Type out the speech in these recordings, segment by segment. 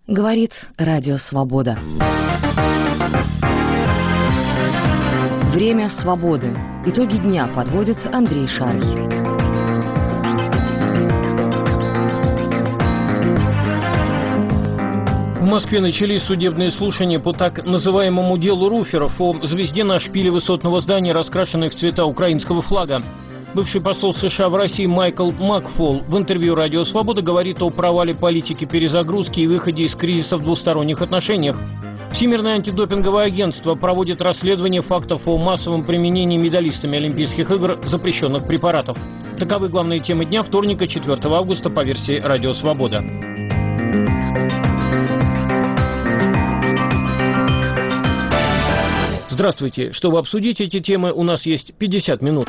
Говорит Радио Свобода. Время свободы. Итоги дня подводит Андрей Шарий. В Москве начались судебные слушания по так называемому делу Руферов о звезде на шпиле высотного здания, раскрашенной в цвета украинского флага. Бывший посол США в России Майкл Макфол в интервью «Радио Свобода» говорит о провале политики перезагрузки и выходе из кризиса в двусторонних отношениях. Всемирное антидопинговое агентство проводит расследование фактов о массовом применении медалистами Олимпийских игр запрещенных препаратов. Таковы главные темы дня вторника, 4 августа по версии «Радио Свобода». Здравствуйте. Чтобы обсудить эти темы, у нас есть 50 минут.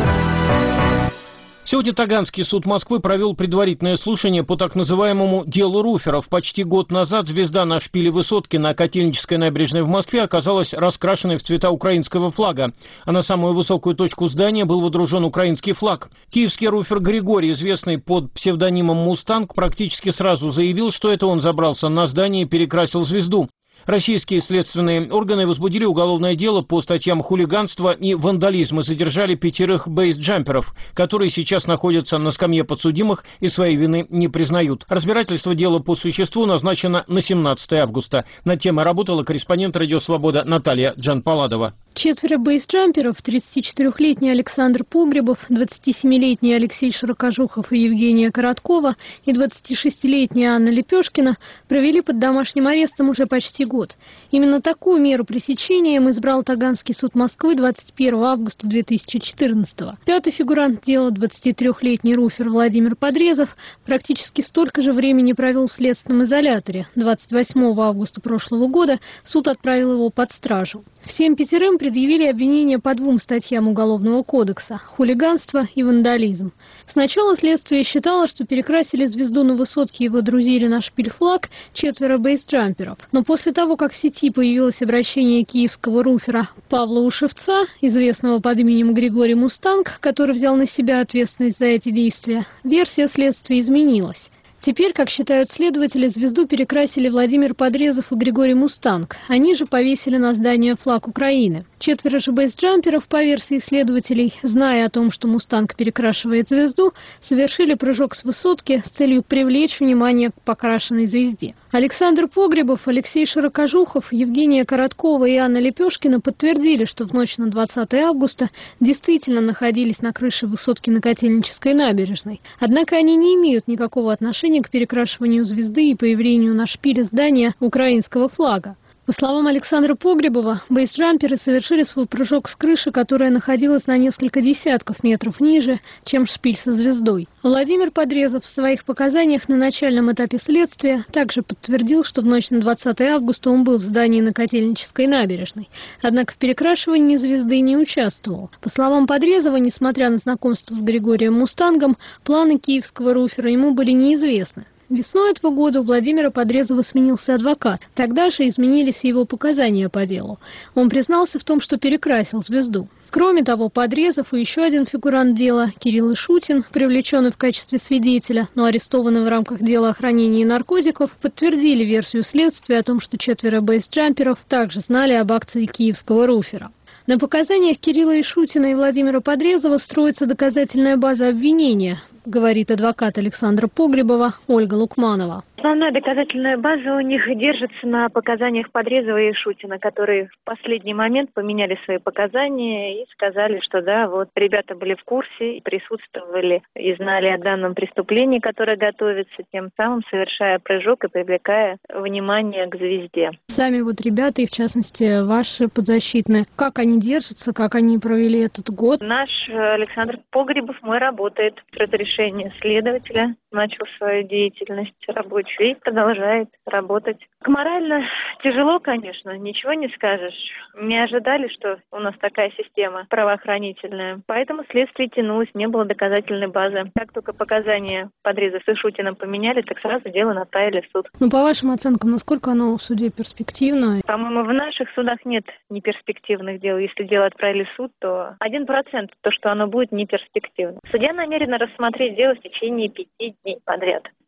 Сегодня Таганский суд Москвы провел предварительное слушание по так называемому делу Руферов. Почти год назад звезда на шпиле высотки на Котельнической набережной в Москве оказалась раскрашенной в цвета украинского флага, а на самую высокую точку здания был водружен украинский флаг. Киевский руфер Григорий, известный под псевдонимом «Мустанг», практически сразу заявил, что это он забрался на здание и перекрасил звезду. Российские следственные органы возбудили уголовное дело по статьям хулиганства и вандализма и задержали 5 бейсджамперов, которые сейчас находятся на скамье подсудимых и своей вины не признают. Разбирательство дела по существу назначено на 17 августа. Над темой работала корреспондент «Радио Свобода» Наталья Джанпаладова. 4 бейсджамперов, 34-летний Александр Погребов, 27-летний Алексей Широкожухов и Евгения Короткова и 26-летняя Анна Лепешкина провели под домашним арестом уже почти год. Именно такую меру пресечения им избрал Таганский суд Москвы 21 августа 2014-го. Пятый фигурант дела, 23-летний руфер Владимир Подрезов, практически столько же времени провел в следственном изоляторе. 28 августа прошлого года суд отправил его под стражу. Всем 5 предъявили обвинения по 2 статьям Уголовного кодекса – хулиганство и вандализм. Сначала следствие считало, что перекрасили звезду на высотке и водрузили на шпиль флаг 4 бейсджамперов. Но после того, как в сети появилось обращение киевского руфера Павла Ушевца, известного под именем Григорий Мустанг, который взял на себя ответственность за эти действия, версия следствия изменилась. Теперь, как считают следователи, звезду перекрасили Владимир Подрезов и Григорий Мустанг. Они же повесили на здание флаг Украины. 4 же бейсджамперов, по версии следователей, зная о том, что Мустанг перекрашивает звезду, совершили прыжок с высотки с целью привлечь внимание к покрашенной звезде. Александр Погребов, Алексей Широкожухов, Евгения Короткова и Анна Лепешкина подтвердили, что в ночь на 20 августа действительно находились на крыше высотки на Котельнической набережной. Однако они не имеют никакого отношения к перекрашиванию звезды и появлению на шпиле здания украинского флага. По словам Александра Погребова, бейсджамперы совершили свой прыжок с крыши, которая находилась на несколько десятков метров ниже, чем шпиль со звездой. Владимир Подрезов в своих показаниях на начальном этапе следствия также подтвердил, что в ночь на 20 августа он был в здании на Котельнической набережной. Однако в перекрашивании звезды не участвовал. По словам Подрезова, несмотря на знакомство с Григорием Мустангом, планы киевского руфера ему были неизвестны. Весной этого года у Владимира Подрезова сменился адвокат. Тогда же изменились его показания по делу. Он признался в том, что перекрасил звезду. Кроме того, Подрезов и еще один фигурант дела, Кирилл Ишутин, привлеченный в качестве свидетеля, но арестованный в рамках дела о хранении наркотиков, подтвердили версию следствия о том, что 4 бейсджамперов также знали об акции киевского руфера. На показаниях Кирилла Ишутина и Владимира Подрезова строится доказательная база обвинения, говорит адвокат Александра Погребова Ольга Лукманова. Основная доказательная база у них держится на показаниях Подрезова и Ишутина, которые в последний момент поменяли свои показания и сказали, что да, вот ребята были в курсе, присутствовали и знали о данном преступлении, которое готовится, тем самым совершая прыжок и привлекая внимание к звезде. Сами вот ребята, и в частности ваши подзащитные, как они держатся, как они провели этот год? Наш Александр Погребов, мой, работает с разрешения следователя, начал свою деятельность рабочую и продолжает работать. Морально тяжело, конечно, ничего не скажешь. Не ожидали, что у нас такая система правоохранительная. Поэтому следствие тянулось, не было доказательной базы. Как только показания Подрезов с Ишутиным поменяли, так сразу дело направили в суд. Ну, по вашим оценкам, насколько оно в суде перспективно? По-моему, в наших судах нет неперспективных дел. Если дело отправили в суд, то 1% то, что оно будет неперспективно. Судья намерена рассмотреть дело в течение 5 дней подряд.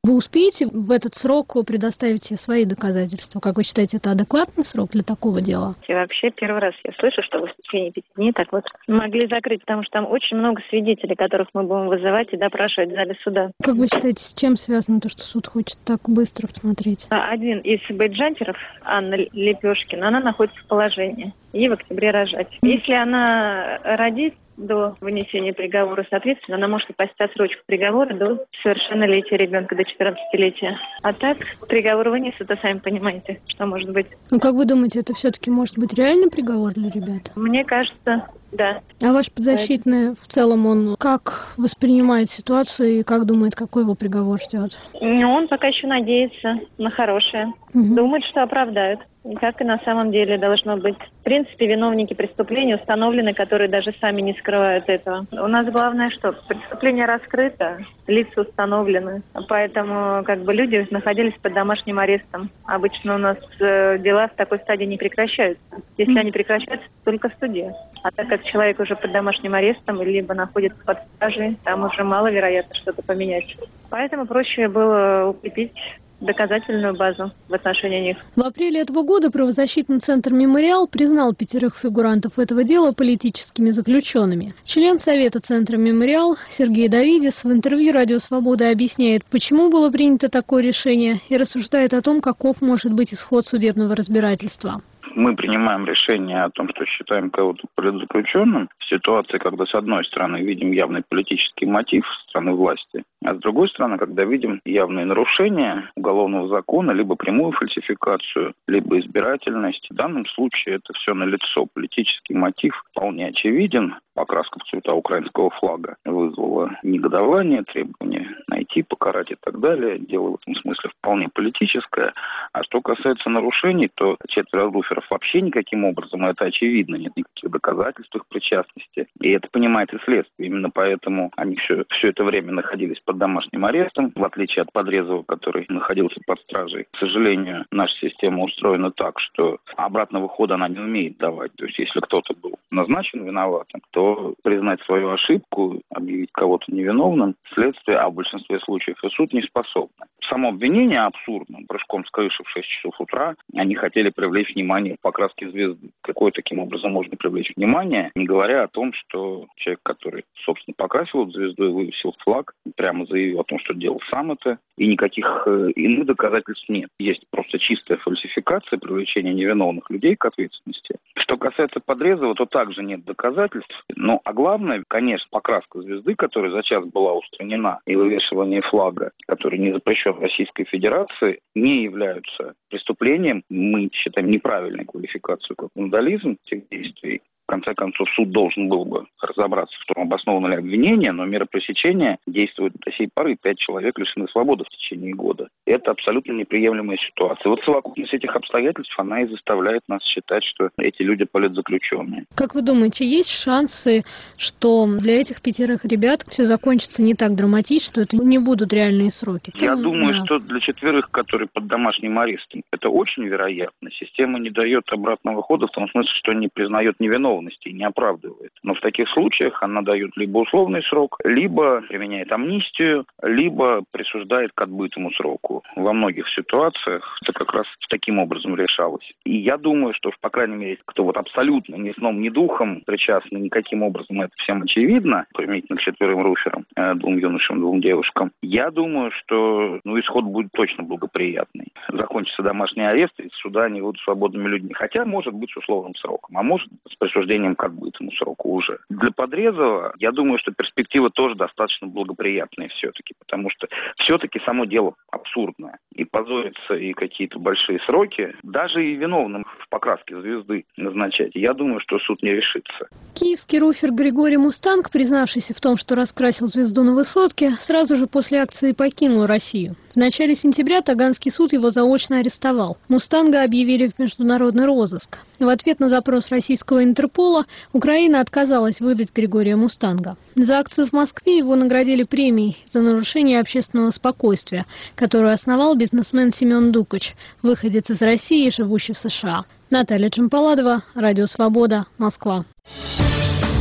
Вы успеете в этот срок предоставить все свои доказательства? Как вы считаете, это адекватный срок для такого дела? И вообще первый раз я слышу, что в течение 5 дней так вот могли закрыть, потому что там очень много свидетелей, которых мы будем вызывать и допрашивать в зале суда. Как вы считаете, с чем связано то, что суд хочет так быстро посмотреть? Один из бейджантеров, Анна Лепешкина, она находится в положении. Ей в октябре рожать. Если она родит до вынесения приговора, соответственно, она может попасть в отсрочку приговора до совершеннолетия ребенка, до 14-летия. А так приговор вынесут, а сами понимаете, что может быть. Ну, как вы думаете, это все-таки может быть реальный приговор для ребят? Мне кажется, да. А ваш подзащитный в целом, он как воспринимает ситуацию и как думает, какой его приговор ждет? Он пока еще надеется на хорошее. Думает, что оправдают. И как и на самом деле должно быть. В принципе, виновники преступления установлены, которые даже сами не скрывают этого. У нас главное, что преступление раскрыто, лица установлены. Поэтому люди находились под домашним арестом. Обычно у нас дела в такой стадии не прекращаются. Если они прекращаются, только в суде. А так как человек уже под домашним арестом, либо находится под стражей, там уже маловероятно что-то поменять. Поэтому проще было укрепить доказательную базу в отношении них. В апреле этого года правозащитный центр «Мемориал» признал 5 фигурантов этого дела политическими заключенными. Член Совета центра «Мемориал» Сергей Давидис в интервью «Радио Свобода» объясняет, почему было принято такое решение, и рассуждает о том, каков может быть исход судебного разбирательства. Мы принимаем решение о том, что считаем кого-то политзаключенным в ситуации, когда с одной стороны видим явный политический мотив со стороны власти, а с другой стороны, когда видим явные нарушения уголовного закона, либо прямую фальсификацию, либо избирательность. В данном случае это все налицо. Политический мотив вполне очевиден. Покраска в цвета украинского флага вызвала негодование, требование найти, покарать и так далее. Дело в этом смысле вполне политическое. А что касается нарушений, то 4 руферов вообще никаким образом, это очевидно, нет никаких доказательств их причастности. И это понимает и следствие. Именно поэтому они все это время находились под домашним арестом, в отличие от Подрезова, который находился под стражей. К сожалению, наша система устроена так, что обратного хода она не умеет давать. То есть, если кто-то был назначен виноватым, то признать свою ошибку, объявить кого-то невиновным, следствие, а в большинстве случаев и суд не способны. Само обвинение абсурдно. Прыжком с крыши в 6 часов утра они хотели привлечь внимание покраски звезды. Какое таким образом можно привлечь внимание, не говоря о том, что человек, который, собственно, покрасил эту звезду и вывесил флаг, прямо заявил о том, что делал сам это, и никаких иных доказательств нет. Есть просто чистая фальсификация, привлечение невиновных людей к ответственности. Что касается Подрезова, то также нет доказательств. Ну, а главное, конечно, покраска звезды, которая за час была устранена, и вывешивание флага, который не запрещен в Российской Федерации, не являются преступлением. Мы считаем неправильной квалификацию как вандализм этих действий. В конце концов, суд должен был бы разобраться в том, обосновано ли обвинение, но мера пресечения действует до сей поры. 5 человек лишены свободы в течение года. Это абсолютно неприемлемая ситуация. Вот совокупность этих обстоятельств, она и заставляет нас считать, что эти люди политзаключенные. Как вы думаете, есть шансы, что для этих 5 ребят все закончится не так драматично, что это не будут реальные сроки? Я думаю, что для 4, которые под домашним арестом, это очень вероятно. Система не дает обратного хода в том смысле, что не признает невиновность и не оправдывает. Но в таких случаях она дает либо условный срок, либо применяет амнистию, либо присуждает к отбытому сроку. Во многих ситуациях это как раз таким образом решалось. И я думаю, что, по крайней мере, кто вот абсолютно ни сном, ни духом причастны никаким образом, это всем очевидно, применительно к 4 руферам, 2 юношам, 2 девушкам, я думаю, что исход будет точно благоприятный. Закончится домашний арест, и суда они будут свободными людьми. Хотя, может быть, с условным сроком, а может с присуждением к отбытому сроку уже. Для Подрезова, я думаю, что перспектива тоже достаточно благоприятная все-таки, потому что все-таки само дело абсурдное. И позориться, и какие-то большие сроки, даже и виновным в покраске звезды назначать, я думаю, что суд не решится. Киевский руфер Григорий Мустанг, признавшийся в том, что раскрасил звезду на высотке, сразу же после акции покинул Россию. В начале сентября Таганский суд его заочно арестовал. Мустанга объявили в международный розыск. В ответ на запрос российского Интерпола Украина отказалась выдать Григория Мустанга. За акцию в Москве его наградили премией за нарушение общественного спокойствия, которую основал бизнесмен Семен Дукач, выходец из России, живущий в США. Наталья Джампаладова, Радио Свобода, Москва.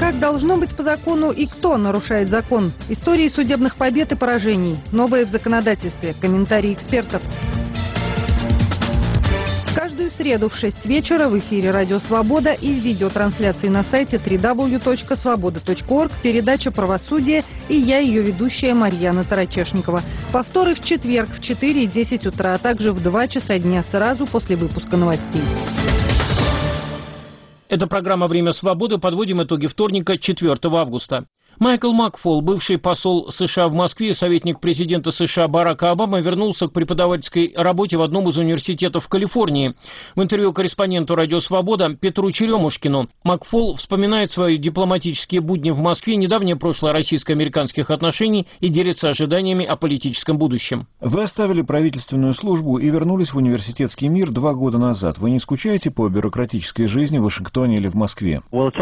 Как должно быть по закону и кто нарушает закон? Истории судебных побед и поражений. Новые в законодательстве. Комментарии экспертов. Каждую среду в 6 вечера в эфире «Радио Свобода» и в видеотрансляции на сайте www.svoboda.org передача «Правосудие» и я, ее ведущая Марьяна Тарачешникова. Повторы в четверг в 4 и 10 утра, а также в 2 часа дня сразу после выпуска новостей. Это программа «Время свободы». Подводим итоги вторника, 4 августа. Майкл Макфол, бывший посол США в Москве и советник президента США Барака Обамы, вернулся к преподавательской работе в одном из университетов в Калифорнии. В интервью корреспонденту «Радио Свобода» Петру Черемушкину Макфол вспоминает свои дипломатические будни в Москве, недавнее прошлое российско-американских отношений и делится ожиданиями о политическом будущем. Вы оставили правительственную службу и вернулись в университетский мир 2 года назад. Вы не скучаете по бюрократической жизни в Вашингтоне или в Москве? Это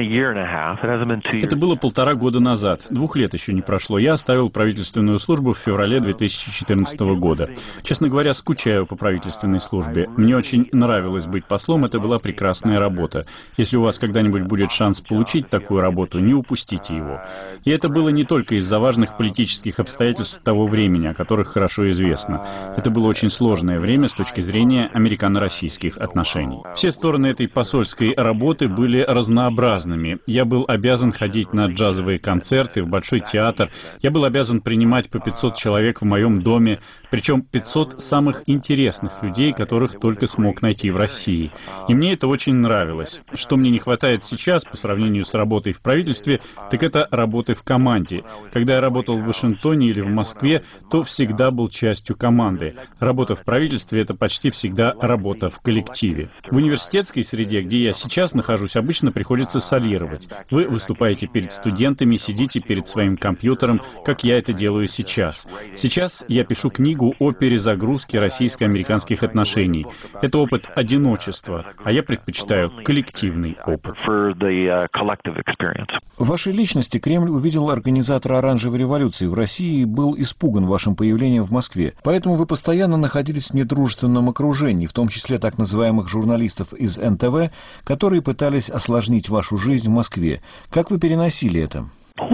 было 1,5 года назад. 2 лет еще не прошло. Я оставил правительственную службу в феврале 2014 года. Честно говоря, скучаю по правительственной службе. Мне очень нравилось быть послом, это была прекрасная работа. Если у вас когда-нибудь будет шанс получить такую работу, не упустите его. И это было не только из-за важных политических обстоятельств того времени, о которых хорошо известно. Это было очень сложное время с точки зрения американо-российских отношений. Все стороны этой посольской работы были разнообразными. Я был обязан ходить на джазовые концерты, в Большой театр. Я был обязан принимать по 500 человек в моем доме, причем 500 самых интересных людей, которых только смог найти в России. И мне это очень нравилось. Что мне не хватает сейчас по сравнению с работой в правительстве, так это работы в команде. Когда я работал в Вашингтоне или в Москве, то всегда был частью команды. Работа в правительстве — это почти всегда работа в коллективе. В университетской среде, где я сейчас нахожусь, обычно приходится солировать. Вы выступаете перед студентами, сидите перед своим компьютером, как я это делаю сейчас. Сейчас я пишу книгу о перезагрузке российско-американских отношений. Это опыт одиночества, а я предпочитаю коллективный опыт. В вашей личности Кремль увидел организатора оранжевой революции в России и был испуган вашим появлением в Москве. Поэтому вы постоянно находились в недружественном окружении, в том числе так называемых журналистов из НТВ, которые пытались осложнить вашу жизнь в Москве. Как вы переносили это?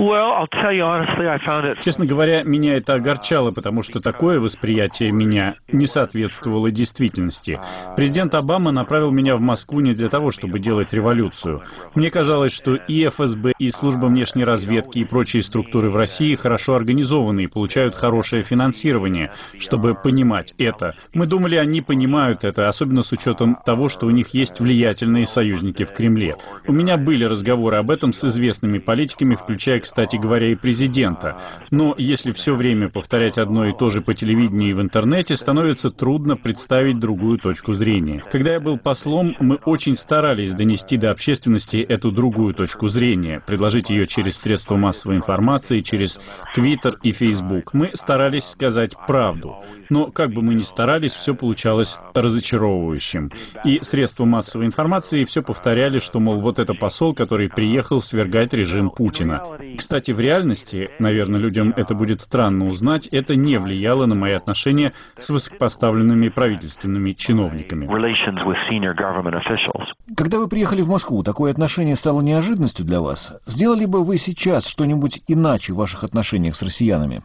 Честно говоря, меня это огорчало, потому что такое восприятие меня не соответствовало действительности. Президент Обама направил меня в Москву не для того, чтобы делать революцию. Мне казалось, что и ФСБ, и служба внешней разведки, и прочие структуры в России хорошо организованы и получают хорошее финансирование, чтобы понимать это. Мы думали, они понимают это, особенно с учетом того, что у них есть влиятельные союзники в Кремле. У меня были разговоры об этом с известными политиками, включая, кстати говоря, и президента. Но если все время повторять одно и то же по телевидению и в интернете, становится трудно представить другую точку зрения. Когда я был послом, мы очень старались донести до общественности эту другую точку зрения, предложить ее через средства массовой информации, через Твиттер и Фейсбук. Мы старались сказать правду. Но как бы мы ни старались, все получалось разочаровывающим. И средства массовой информации все повторяли, что, мол, вот это посол, который приехал свергать режим Путина. Кстати, в реальности, наверное, людям это будет странно узнать, это не влияло на мои отношения с высокопоставленными правительственными чиновниками. Когда вы приехали в Москву, такое отношение стало неожиданностью для вас? Сделали бы вы сейчас что-нибудь иначе в ваших отношениях с россиянами?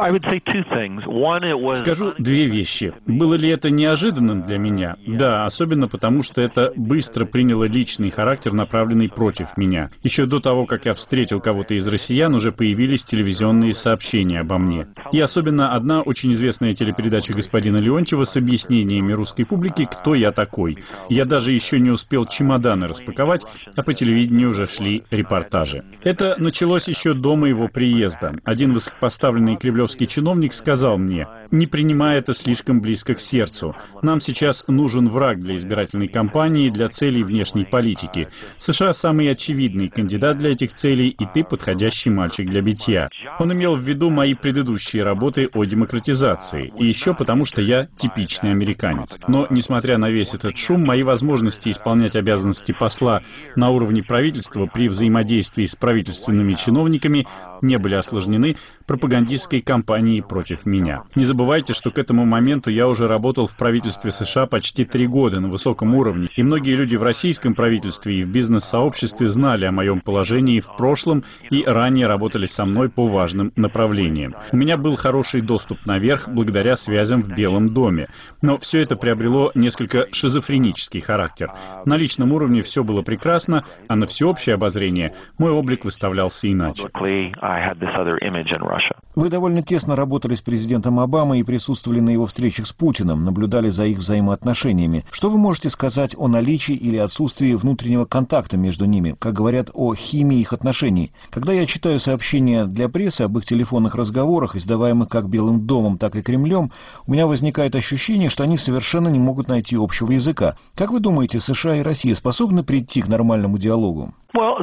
Скажу 2 вещи. Было ли это неожиданным для меня? Да, особенно потому, что это быстро приняло личный характер, направленный против меня. Еще до того, как я встретил кого-то из россиян, уже появились телевизионные сообщения обо мне. И особенно одна очень известная телепередача господина Леонтьева с объяснениями русской публике, кто я такой. Я даже еще не успел чемоданы распаковать, а по телевидению уже шли репортажи. Это началось еще до моего приезда. Один высокопоставленный кремлевский чиновник сказал мне: «Не принимай это слишком близко к сердцу. Нам сейчас нужен враг для избирательной кампании и для целей внешней политики. США самый очевидный кандидат для этих целей, и ты подходящий подходящий мальчик для битья. Он имел в виду мои предыдущие работы о демократизации, и еще потому, что я типичный американец. Но, несмотря на весь этот шум, мои возможности исполнять обязанности посла на уровне правительства при взаимодействии с правительственными чиновниками не были осложнены пропагандистской кампанией против меня. Не забывайте, что к этому моменту я уже работал в правительстве США почти 3 года на высоком уровне, и многие люди в российском правительстве и в бизнес-сообществе знали о моем положении в прошлом и ранее работали со мной по важным направлениям. У меня был хороший доступ наверх благодаря связям в Белом доме, но все это приобрело несколько шизофренический характер. На личном уровне все было прекрасно, а на всеобщее обозрение мой облик выставлялся иначе. Вы довольно тесно работали с президентом Обамой и присутствовали на его встречах с Путиным, наблюдали за их взаимоотношениями. Что вы можете сказать о наличии или отсутствии внутреннего контакта между ними, как говорят о химии их отношений? Когда я читаю сообщения для прессы об их телефонных разговорах, издаваемых как Белым домом, так и Кремлем, у меня возникает ощущение, что они совершенно не могут найти общего языка. Как вы думаете, США и Россия способны прийти к нормальному диалогу?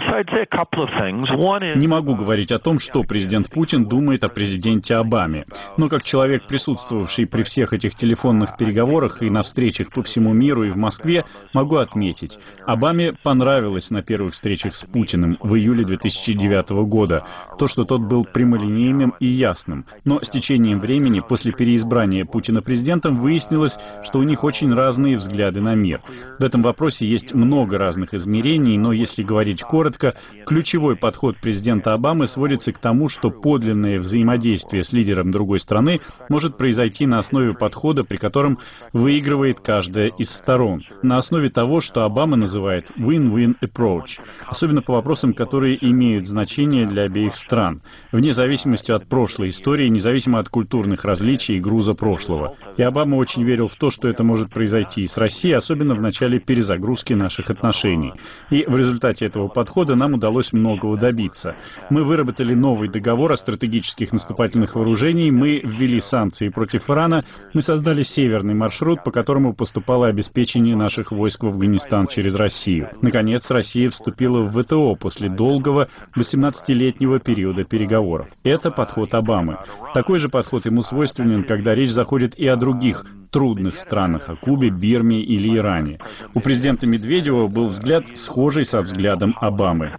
Не могу говорить о том, что президент Путин думает о президенте Обаме. Но как человек, присутствовавший при всех этих телефонных переговорах и на встречах по всему миру и в Москве, могу отметить, Обаме понравилось на первых встречах с Путиным в июле 2009 года то, что тот был прямолинейным и ясным. Но с течением времени, после переизбрания Путина президентом, выяснилось, что у них очень разные взгляды на мир. В этом вопросе есть много разных измерений, но если говорить коротко, ключевой подход президента Обамы сводится к тому, что подлинное взаимодействие с лидером другой страны может произойти на основе подхода, при котором выигрывает каждая из сторон. На основе того, что Обама называет win-win approach, особенно по вопросам, которые имеют значение для обеих стран, вне зависимости от прошлой истории, независимо от культурных различий и груза прошлого. И Обама очень верил в то, что это может произойти и с Россией, особенно в начале перезагрузки наших отношений. И в результате этого подхода нам удалось многого добиться. Мы выработали новый договор о стратегических наступательных вооружениях, мы ввели санкции против Ирана, мы создали северный маршрут, по которому поступало обеспечение наших войск в Афганистан через Россию. Наконец, Россия вступила в ВТО после долгого 18-летнего периода переговоров. Это подход Обамы. Такой же подход ему свойственен, когда речь заходит и о других трудных странах, о Кубе, Бирме или Иране. У президента Медведева был взгляд, схожий со взглядом Обамы.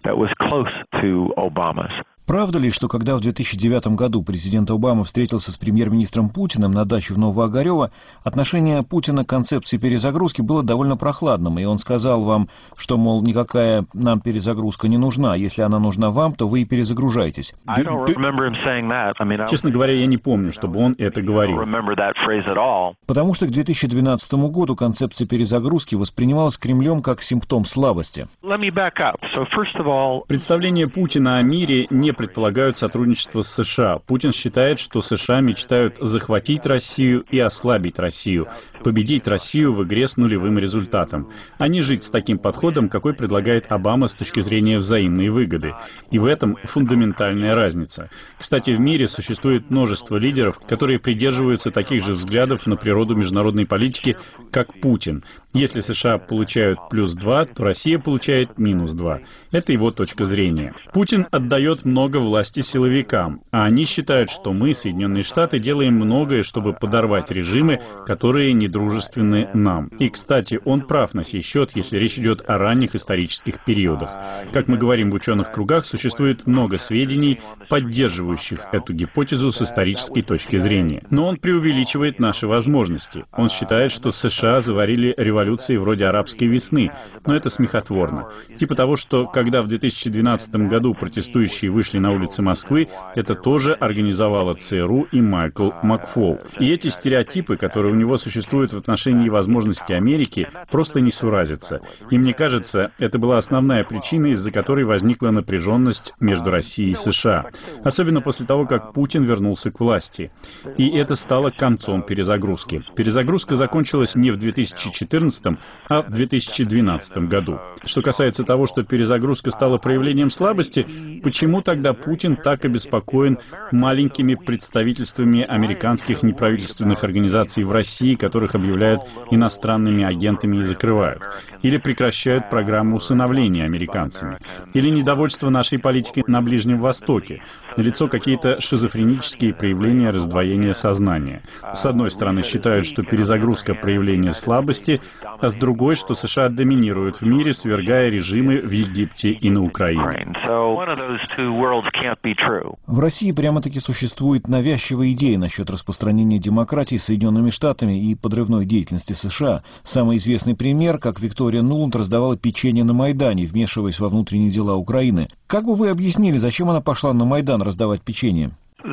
Правда ли, что когда в 2009 году президент Обама встретился с премьер-министром Путиным на даче в Новоогарево, отношение Путина к концепции перезагрузки было довольно прохладным, и он сказал вам, что, мол, никакая нам перезагрузка не нужна, если она нужна вам, то вы и перезагружаетесь? Честно говоря, я не помню, чтобы он это говорил. Потому что к 2012 году концепция перезагрузки воспринималась Кремлем как симптом слабости. Представления Путина о мире не предполагают сотрудничество с США. Путин считает, что США мечтают захватить Россию и ослабить Россию, победить Россию в игре с нулевым результатом, а не жить с таким подходом, какой предлагает Обама с точки зрения взаимной выгоды. И в этом фундаментальная разница. Кстати, в мире существует множество лидеров, которые придерживаются таких же взглядов на природу международной политики, как Путин. Если США получают +2, то Россия получает -2. Это его точка зрения. Путин отдает много власти силовикам, а они считают, что мы, Соединенные Штаты, делаем многое, чтобы подорвать режимы, которые недружественны нам. И, кстати, он прав на сей счет, если речь идет о ранних исторических периодах. Как мы говорим в ученых кругах, существует много сведений, поддерживающих эту гипотезу с исторической точки зрения. Но он преувеличивает наши возможности. Он считает, что США заварили революции вроде арабской весны, но это смехотворно. Типа того, что когда в 2012 году протестующие вышли на улицы Москвы, это тоже организовала ЦРУ и Майкл Макфол. И эти стереотипы, которые у него существуют в отношении возможностей Америки, просто не суразятся. И мне кажется, это была основная причина, из-за которой возникла напряженность между Россией и США. Особенно после того, как Путин вернулся к власти. И это стало концом перезагрузки. Перезагрузка закончилась не в 2014, а в 2012 году. Что касается того, что перезагрузка стала проявлением слабости, почему тогда когда Путин так обеспокоен маленькими представительствами американских неправительственных организаций в России, которых объявляют иностранными агентами и закрывают, или прекращают программу усыновления американцами, или недовольство нашей политикой на Ближнем Востоке, налицо какие-то шизофренические проявления раздвоения сознания. С одной стороны, считают, что перезагрузка — проявление слабости, а с другой, что США доминируют в мире, свергая режимы в Египте и на Украине. В России прямо-таки существует навязчивая идея насчет распространения демократии Соединенными Штатами и подрывной деятельности США. Самый известный пример, как Виктория Нуланд раздавала печенье на Майдане, вмешиваясь во внутренние дела Украины. Как бы вы объяснили, зачем она пошла на Майдан раздавать печенье?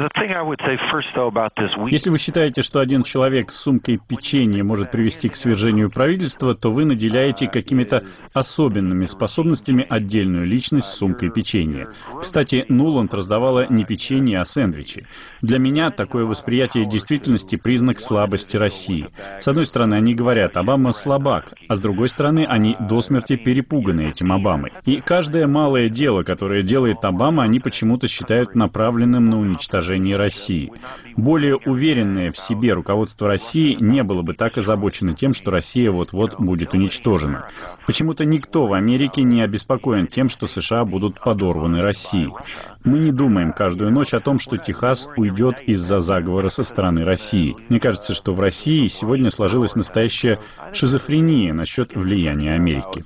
Если вы считаете, что один человек с сумкой печенья может привести к свержению правительства, то вы наделяете какими-то особенными способностями отдельную личность с сумкой печенья. Кстати, Нуланд раздавала не печенье, а сэндвичи. Для меня такое восприятие действительности — признак слабости России. С одной стороны, они говорят: Обама слабак, а с другой стороны, они до смерти перепуганы этим Обамой. И каждое малое дело, которое делает Обама, они почему-то считают направленным на уничтожение России. Более уверенное в себе руководство России не было бы так озабочено тем, что Россия вот-вот будет уничтожена. Почему-то никто в Америке не обеспокоен тем, что США будут подорваны Россией. Мы не думаем каждую ночь о том, что Техас уйдет из-за заговора со стороны России. Мне кажется, что в России сегодня сложилась настоящая шизофрения насчет влияния Америки.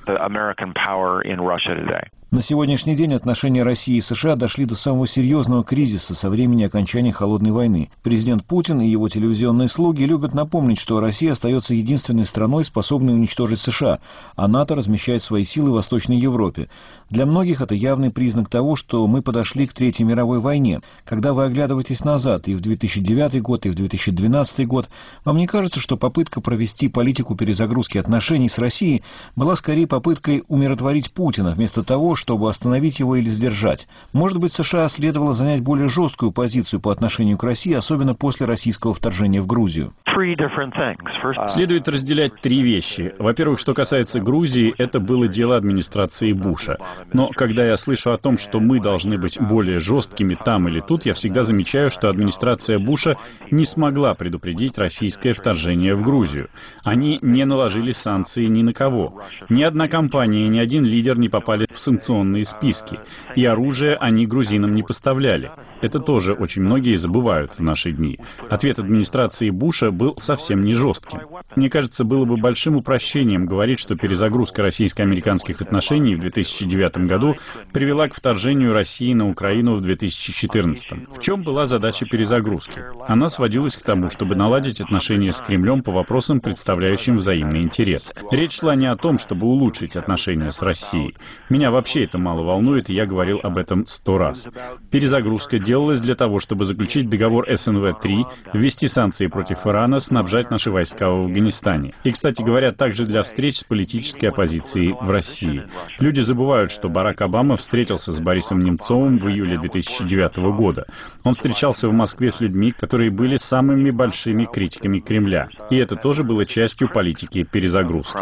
На сегодняшний день отношения России и США дошли до самого серьезного кризиса со времени окончания Холодной войны. Президент Путин и его телевизионные слуги любят напомнить, что Россия остается единственной страной, способной уничтожить США, а НАТО размещает свои силы в Восточной Европе. Для многих это явный признак того, что мы подошли к Третьей мировой войне. Когда вы оглядываетесь назад и в 2009 год, и в 2012 год, вам не кажется, что попытка провести политику перезагрузки отношений с Россией была скорее попыткой умиротворить Путина, вместо того, чтобы остановить его или сдержать? Может быть, США следовало занять более жесткую позицию по отношению к России, особенно после российского вторжения в Грузию? Следует разделять три вещи. Во-первых, что касается Грузии, это было дело администрации Буша. Но когда я слышу о том, что мы должны быть более жесткими там или тут, я всегда замечаю, что администрация Буша не смогла предупредить российское вторжение в Грузию. Они не наложили санкции ни на кого. Ни одна компания, ни один лидер не попали в санкционные списки. И оружие они грузинам не поставляли. Это тоже очень многие забывают в наши дни. Ответ администрации Буша был совсем не жестким. Мне кажется, было бы большим упрощением говорить, что перезагрузка российско-американских отношений в 2009 году привела к вторжению России на Украину в 2014. В чем была задача перезагрузки? Она сводилась к тому, чтобы наладить отношения с Кремлем по вопросам, представляющим взаимный интерес. Речь шла не о том, чтобы улучшить отношения с Россией. Меня вообще это мало волнует, и я говорил об этом 100 раз. Перезагрузка делалась для того, чтобы заключить договор СНВ-3, ввести санкции против Ирана, снабжать наши войска в Афганистане. И, кстати говоря, также для встреч с политической оппозицией в России. Люди забывают, что Барак Обама встретился с Борисом Немцовым в июле 2009 года. Он встречался в Москве с людьми, которые были самыми большими критиками Кремля. И это тоже было частью политики перезагрузки.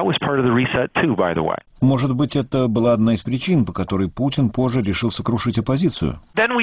Может быть, это была одна из причин, по которой Путин позже решил сокрушить оппозицию?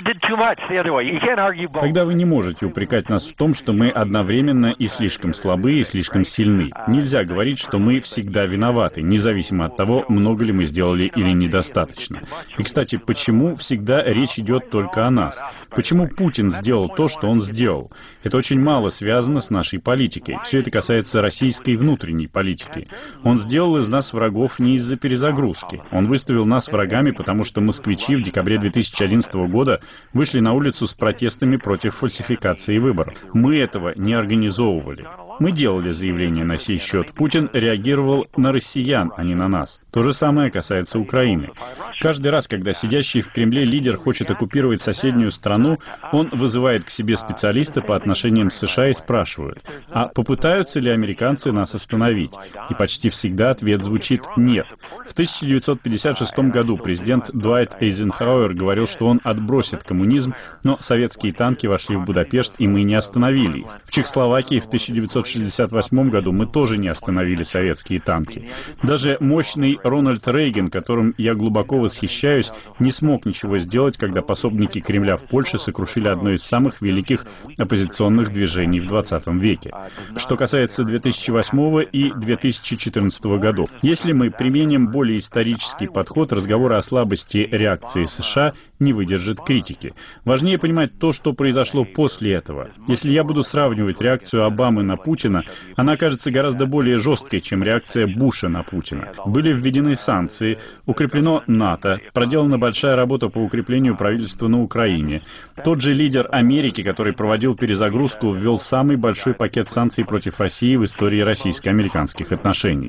Тогда вы не можете упрекать нас в том, что мы одновременно и слишком слабы, и слишком сильны. Нельзя говорить, что мы всегда виноваты, независимо от того, много ли мы сделали или недостаточно. И, кстати, почему всегда речь идет только о нас? Почему Путин сделал то, что он сделал? Это очень мало связано с нашей политикой. Все это касается российской внутренней политики. Он сделал из нас врагов не из-за перезагрузки. Он выставил нас врагами, потому что москвичи в декабре 2011 года вышли на улицу с протестами против фальсификации выборов. Мы этого не организовывали. Мы делали заявление на сей счет. Путин реагировал на россиян, а не на нас. То же самое касается Украины. Каждый раз, когда сидящий в Кремле лидер хочет оккупировать соседнюю страну, он вызывает к себе специалиста по отношениям с США и спрашивает, а попытаются ли американцы нас остановить? И почти всегда ответ звучит «нет». В 1956 году президент Дуайт Эйзенхауэр говорил, что он отбросит коммунизм, но советские танки вошли в Будапешт, и мы не остановили их. В Чехословакии в 1960 1968 году мы тоже не остановили советские танки. Даже мощный Рональд Рейган, которым я глубоко восхищаюсь, не смог ничего сделать, когда пособники Кремля в Польше сокрушили одно из самых великих оппозиционных движений в 20 веке. Что касается 2008 и 2014 годов. Если мы применим более исторический подход, разговоры о слабости реакции США не выдержат критики. Важнее понимать то, что произошло после этого. Если я буду сравнивать реакцию Обамы на Путина, она кажется гораздо более жесткой, чем реакция Буша на Путина. Были введены санкции, укреплено НАТО, проделана большая работа по укреплению правительства на Украине. Тот же лидер Америки, который проводил перезагрузку, ввел самый большой пакет санкций против России в истории российско-американских отношений.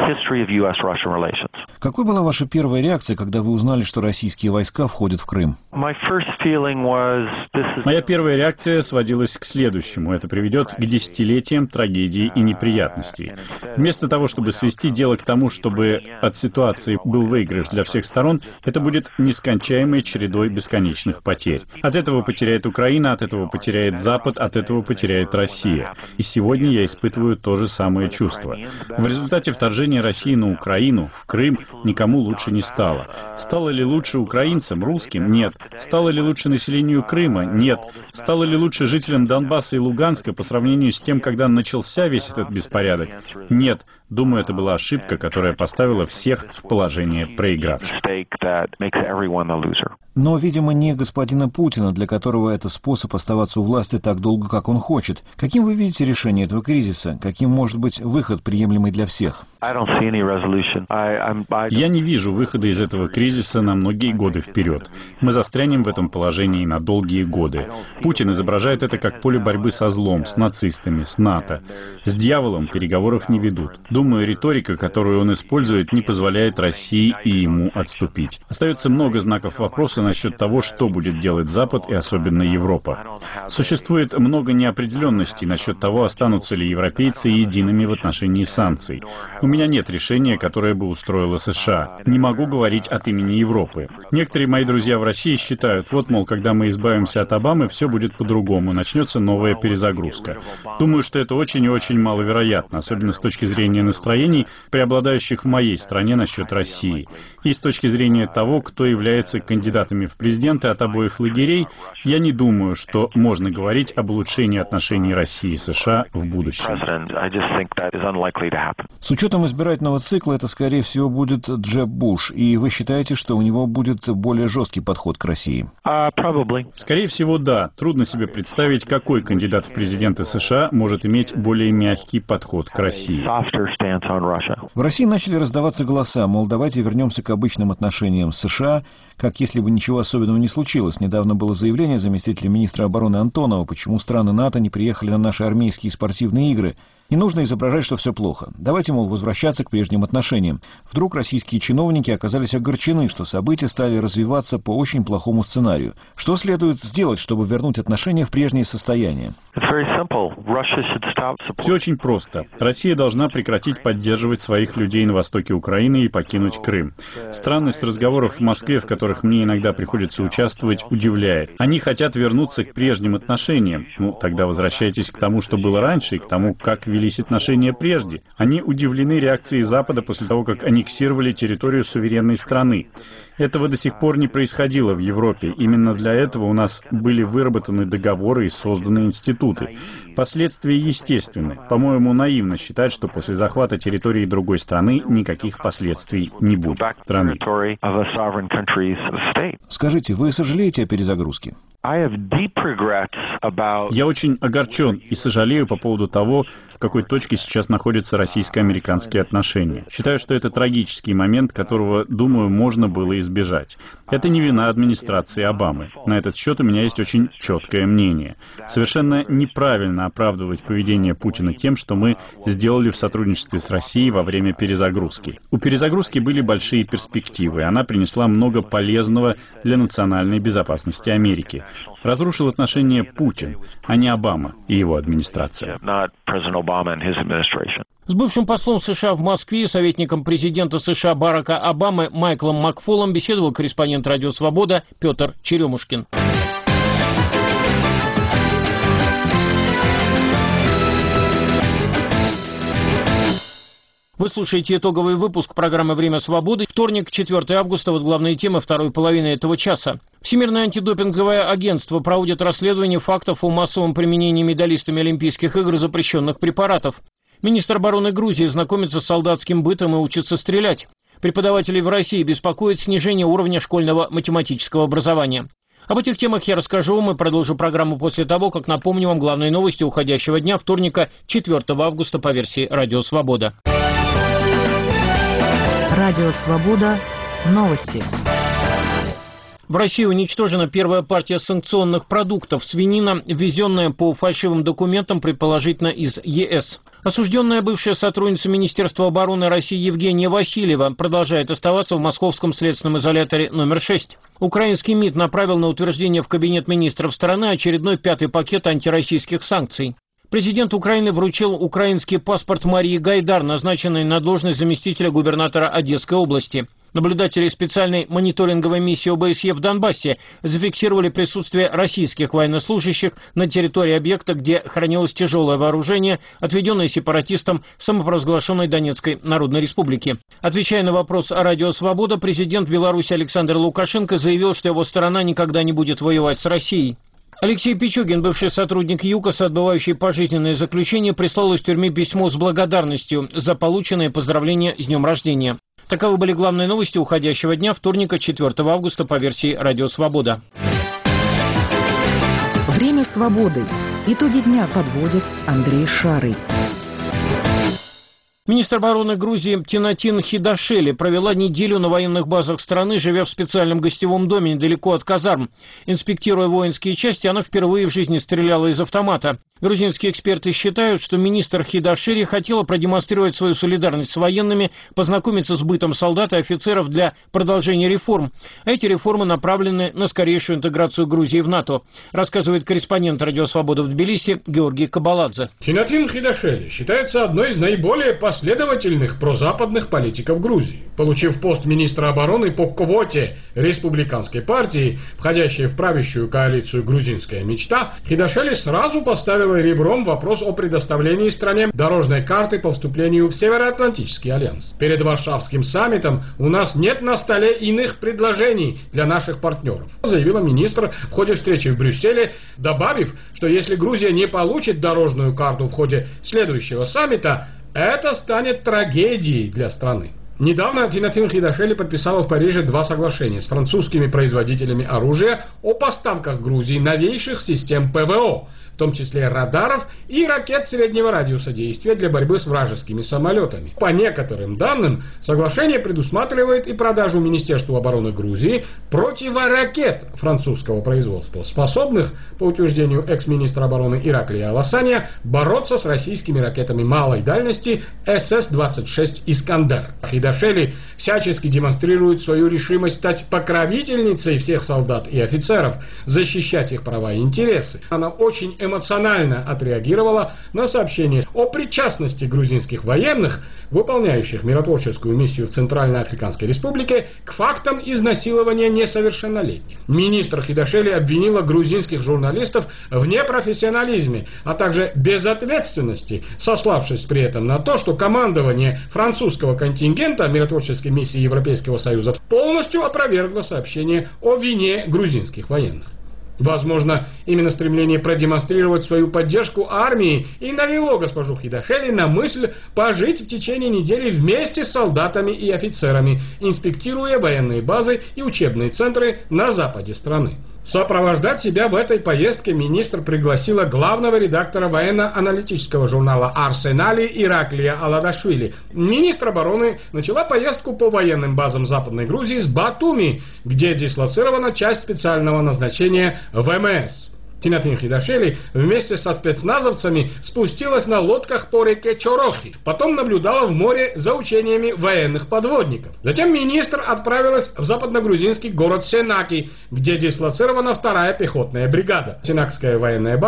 Какой была ваша первая реакция, когда вы узнали, что российские войска входят в Крым? Моя первая реакция сводилась к следующему. Это приведет к десятилетиям трагедий и неприятностей. Вместо того, чтобы свести дело к тому, чтобы от ситуации был выигрыш для всех сторон, это будет нескончаемой чередой бесконечных потерь. От этого потеряет Украина, от этого потеряет Запад, от этого потеряет Россия. И сегодня я испытываю то же самое чувство. В результате вторжения России на Украину, в Крым, никому лучше не стало. Стало ли лучше украинцам, русским? Нет. Стало ли лучше населению Крыма? Нет. Стало ли лучше жителям Донбасса и Луганска по сравнению с тем, когда начался весь этот беспорядок? Нет. Думаю, это была ошибка, которая поставила всех в положение проигравших. Но, видимо, не господина Путина, для которого это способ оставаться у власти так долго, как он хочет. Каким вы видите решение этого кризиса? Каким может быть выход, приемлемый для всех? Я не вижу выхода из этого кризиса на многие годы вперед. Мы застрянем в этом положении на долгие годы. Путин изображает это как поле борьбы со злом, с нацистами, с НАТО. С дьяволом переговоров не ведут. Думаю, риторика, которую он использует, не позволяет России и ему отступить. Остается много знаков вопроса насчет того, что будет делать Запад и особенно Европа. Существует много неопределенностей насчет того, останутся ли европейцы едиными в отношении санкций. У меня нет решения, которое бы устроило США. Не могу говорить от имени Европы. Некоторые мои друзья в России считают, вот, мол, когда мы избавимся от Обамы, все будет по-другому, начнется новая перезагрузка. Думаю, что это очень и очень маловероятно, особенно с точки зрения настроений, преобладающих в моей стране насчет России. И с точки зрения того, кто является кандидатами в президенты от обоих лагерей, я не думаю, что можно говорить об улучшении отношений России и США в будущем. С учетом избирательного цикла это, скорее всего, будет Джеб Буш, и вы считаете, что у него будет более жесткий подход к России? Скорее всего, да. Трудно себе представить, какой кандидат в президенты США может иметь более мягкий подход к России. В России начали раздаваться голоса, мол, давайте вернемся к обычным отношениям с США, как если бы ничего особенного не случилось. Недавно было заявление заместителя министра обороны Антонова, почему страны НАТО не приехали на наши армейские и спортивные игры. Не нужно изображать, что все плохо. Давайте, мол, возвращаться к прежним отношениям. Вдруг российские чиновники оказались огорчены, что события стали развиваться по очень плохому сценарию. Что следует сделать, чтобы вернуть отношения в прежнее состояние? Все очень просто. Россия должна прекратить поддерживать своих людей на востоке Украины и покинуть Крым. Странность разговоров в Москве, в которых мне иногда приходится участвовать, удивляет. Они хотят вернуться к прежним отношениям. Тогда возвращайтесь к тому, что было раньше, и к тому, как велись отношения прежде. Они удивлены реакцией Запада после того, как аннексировали территорию суверенной страны. Этого до сих пор не происходило в Европе. Именно для этого у нас были выработаны договоры и созданы институты. Последствия естественны. По-моему, наивно считать, что после захвата территории другой страны никаких последствий не будет. Скажите, вы сожалеете о перезагрузке? Я очень огорчен и сожалею по поводу того, в какой точке сейчас находятся российско-американские отношения. Считаю, что это трагический момент, которого, думаю, можно было избежать. Это не вина администрации Обамы. На этот счет у меня есть очень четкое мнение. Совершенно неправильно оправдывать поведение Путина тем, что мы сделали в сотрудничестве с Россией во время перезагрузки. У перезагрузки были большие перспективы. Она принесла много полезного для национальной безопасности Америки. Разрушил отношения Путин, а не Обама и его администрация. С бывшим послом США в Москве и советником президента США Барака Обамы Майклом Макфолом беседовал корреспондент «Радио Свобода» Петр Черемушкин. Вы слушаете итоговый выпуск программы «Время свободы». Вторник, 4 августа. Вот главные темы второй половины этого часа. Всемирное антидопинговое агентство проводит расследование фактов о массовом применении медалистами Олимпийских игр запрещенных препаратов. Министр обороны Грузии знакомится с солдатским бытом и учится стрелять. Преподавателей в России беспокоит снижение уровня школьного математического образования. Об этих темах я расскажу вам и продолжу программу после того, как напомню вам главные новости уходящего дня, вторника, 4 августа по версии «Радио Свобода». Радио Свобода. Новости. В России уничтожена первая партия санкционных продуктов – свинина, ввезенная по фальшивым документам, предположительно из ЕС. Осужденная бывшая сотрудница Министерства обороны России Евгения Васильева продолжает оставаться в московском следственном изоляторе номер 6. Украинский МИД направил на утверждение в Кабинет министров страны очередной 5-й пакет антироссийских санкций. Президент Украины вручил украинский паспорт Марии Гайдар, назначенной на должность заместителя губернатора Одесской области. Наблюдатели специальной мониторинговой миссии ОБСЕ в Донбассе зафиксировали присутствие российских военнослужащих на территории объекта, где хранилось тяжелое вооружение, отведенное сепаратистам самопровозглашенной Донецкой Народной Республики. Отвечая на вопрос о «Радио Свобода», президент Беларуси Александр Лукашенко заявил, что его страна никогда не будет воевать с Россией. Алексей Пичугин, бывший сотрудник ЮКОС, отбывающий пожизненное заключение, прислал из тюрьмы письмо с благодарностью за полученные поздравления с днем рождения. Таковы были главные новости уходящего дня, вторника, 4 августа по версии «Радио Свобода». Время свободы. Итоги дня подводит Андрей Шарый. Министр обороны Грузии Тинатин Хидашели провела неделю на военных базах страны, живя в специальном гостевом доме недалеко от казарм. Инспектируя воинские части, она впервые в жизни стреляла из автомата. Грузинские эксперты считают, что министр Хидашели хотела продемонстрировать свою солидарность с военными, познакомиться с бытом солдат и офицеров для продолжения реформ. А эти реформы направлены на скорейшую интеграцию Грузии в НАТО, рассказывает корреспондент «Радио Свобода» в Тбилиси Георгий Кабаладзе. Тинатин Хидашели считается одной из наиболее последовательных прозападных политиков Грузии. Получив пост министра обороны по квоте республиканской партии, входящей в правящую коалицию «Грузинская мечта», Хидашели сразу поставила ребром вопрос о предоставлении стране дорожной карты по вступлению в Североатлантический альянс. Перед Варшавским саммитом у нас нет на столе иных предложений для наших партнеров, заявила министр в ходе встречи в Брюсселе, добавив, что если Грузия не получит дорожную карту в ходе следующего саммита, это станет трагедией для страны. Недавно Тинатин Хидашели подписала в Париже 2 соглашения с французскими производителями оружия о поставках Грузии новейших систем ПВО, в том числе радаров и ракет среднего радиуса действия для борьбы с вражескими самолетами. По некоторым данным, соглашение предусматривает и продажу Министерству обороны Грузии противоракет французского производства, способных, по утверждению экс-министра обороны Ираклия Аласания, бороться с российскими ракетами малой дальности СС-26 «Искандер». Хидашели всячески демонстрирует свою решимость стать покровительницей всех солдат и офицеров, защищать их права и интересы. Она очень эмоционально отреагировала на сообщение о причастности грузинских военных, выполняющих миротворческую миссию в Центральноафриканской Республике, к фактам изнасилования несовершеннолетних. Министр Хидашели обвинила грузинских журналистов в непрофессионализме, а также безответственности, сославшись при этом на то, что командование французского контингента миротворческой миссии Европейского Союза полностью опровергло сообщение о вине грузинских военных. Возможно, именно стремление продемонстрировать свою поддержку армии и навело госпожу Хидашели на мысль пожить в течение недели вместе с солдатами и офицерами, инспектируя военные базы и учебные центры на западе страны. Сопровождать себя в этой поездке министр пригласила главного редактора военно-аналитического журнала «Арсенали» Ираклия Аладашвили. Министр обороны начала поездку по военным базам Западной Грузии с Батуми, где дислоцирована часть специального назначения ВМС. Тинатин Хидашели вместе со спецназовцами спустилась на лодках по реке Чорохи, потом наблюдала в море за учениями военных подводников. Затем министр отправилась в западногрузинский город Сенаки, где дислоцирована 2-я пехотная бригада. Сенакская военная база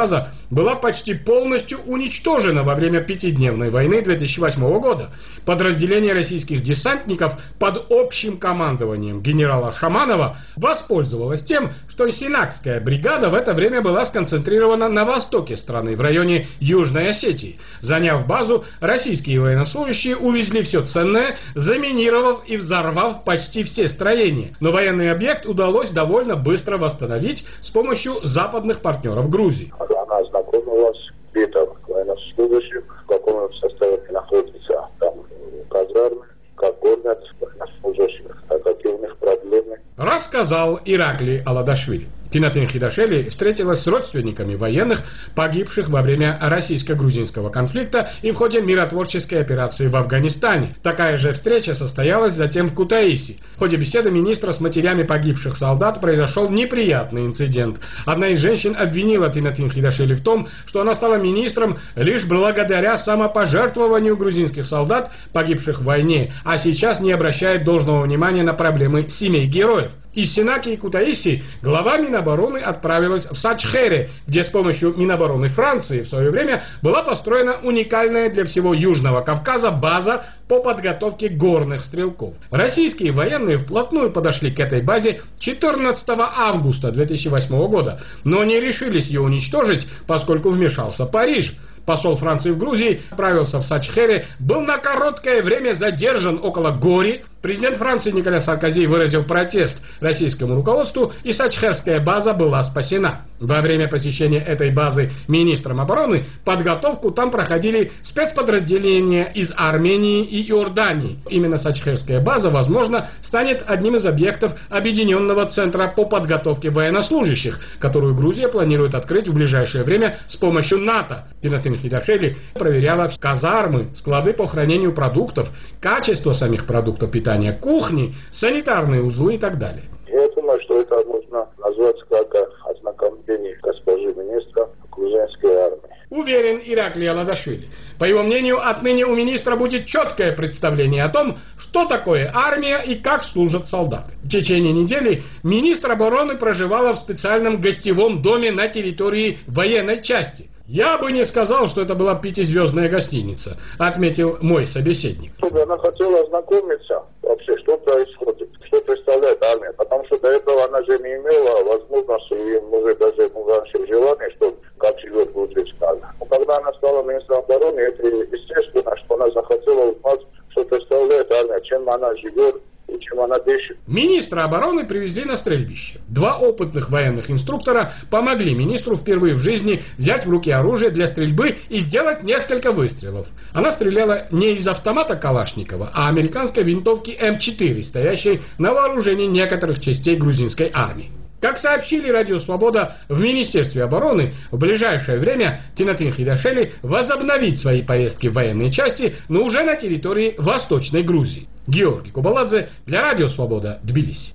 была почти полностью уничтожена во время пятидневной войны 2008 года. Подразделение российских десантников под общим командованием генерала Шаманова воспользовалось тем, что Синакская бригада в это время была сконцентрирована на востоке страны, в районе Южной Осетии. Заняв базу, российские военнослужащие увезли все ценное, заминировав и взорвав почти все строения. Но военный объект удалось довольно быстро восстановить с помощью западных партнеров Грузии. Она ознакомилась, где там военнослужащих, в каком состоянии находится там казармы, как кормят военнослужащих, какие у них проблемы. Рассказал Ираклий Аладашвили. Тинатин Хидашвили встретилась с родственниками военных, погибших во время российско-грузинского конфликта и в ходе миротворческой операции в Афганистане. Такая же встреча состоялась затем в Кутаиси. В ходе беседы министра с матерями погибших солдат произошел неприятный инцидент. Одна из женщин обвинила Тинатин Хидашвили в том, что она стала министром лишь благодаря самопожертвованию грузинских солдат, погибших в войне, а сейчас не обращает должного внимания на проблемы семей героев. Из Синаки и Кутаиси глава Минобороны отправилась в Сачхере, где с помощью Минобороны Франции в свое время была построена уникальная для всего Южного Кавказа база по подготовке горных стрелков. Российские военные вплотную подошли к этой базе 14 августа 2008 года, но не решились ее уничтожить, поскольку вмешался Париж. Посол Франции в Грузии отправился в Сачхере, был на короткое время задержан около Гори. Президент Франции Николя Саркози выразил протест российскому руководству, и Сачхерская база была спасена. Во время посещения этой базы министром обороны подготовку там проходили спецподразделения из Армении и Иордании. Именно Сачхерская база, возможно, станет одним из объектов Объединенного центра по подготовке военнослужащих, которую Грузия планирует открыть в ближайшее время с помощью НАТО. Тинатин Хидашвили проверяла казармы, склады по хранению продуктов, качество самих продуктов питания, кухни, санитарные узлы и так далее. Я думаю, что это можно назвать как ознакомление госпожи министра грузинской армии. Уверен Ираклий Аладашвили. По его мнению, отныне у министра будет четкое представление о том, что такое армия и как служат солдаты. В течение недели министр обороны проживала в специальном гостевом доме на территории военной части. «Я бы не сказал, что это была пятизвездная гостиница», отметил мой собеседник. Она хотела ознакомиться вообще, что происходит, что представляет армия, потому что до этого она же не имела возможности, и может даже раньше желания, что как живет грузинская армия. Но когда она стала министром обороны, это естественно, что она захотела узнать, что представляет армия, чем она живет и чем она дышит. Министра обороны привезли на стрельбище. Два опытных военных инструктора помогли министру впервые в жизни взять в руки оружие для стрельбы и сделать несколько выстрелов. Она стреляла не из автомата Калашникова, а американской винтовки М4, стоящей на вооружении некоторых частей грузинской армии. Как сообщили Радио Свобода в Министерстве обороны, в ближайшее время Тинатин Хидашвили возобновит свои поездки в военные части, но уже на территории Восточной Грузии. Георгий Кубаладзе для Радио Свобода, Тбилиси.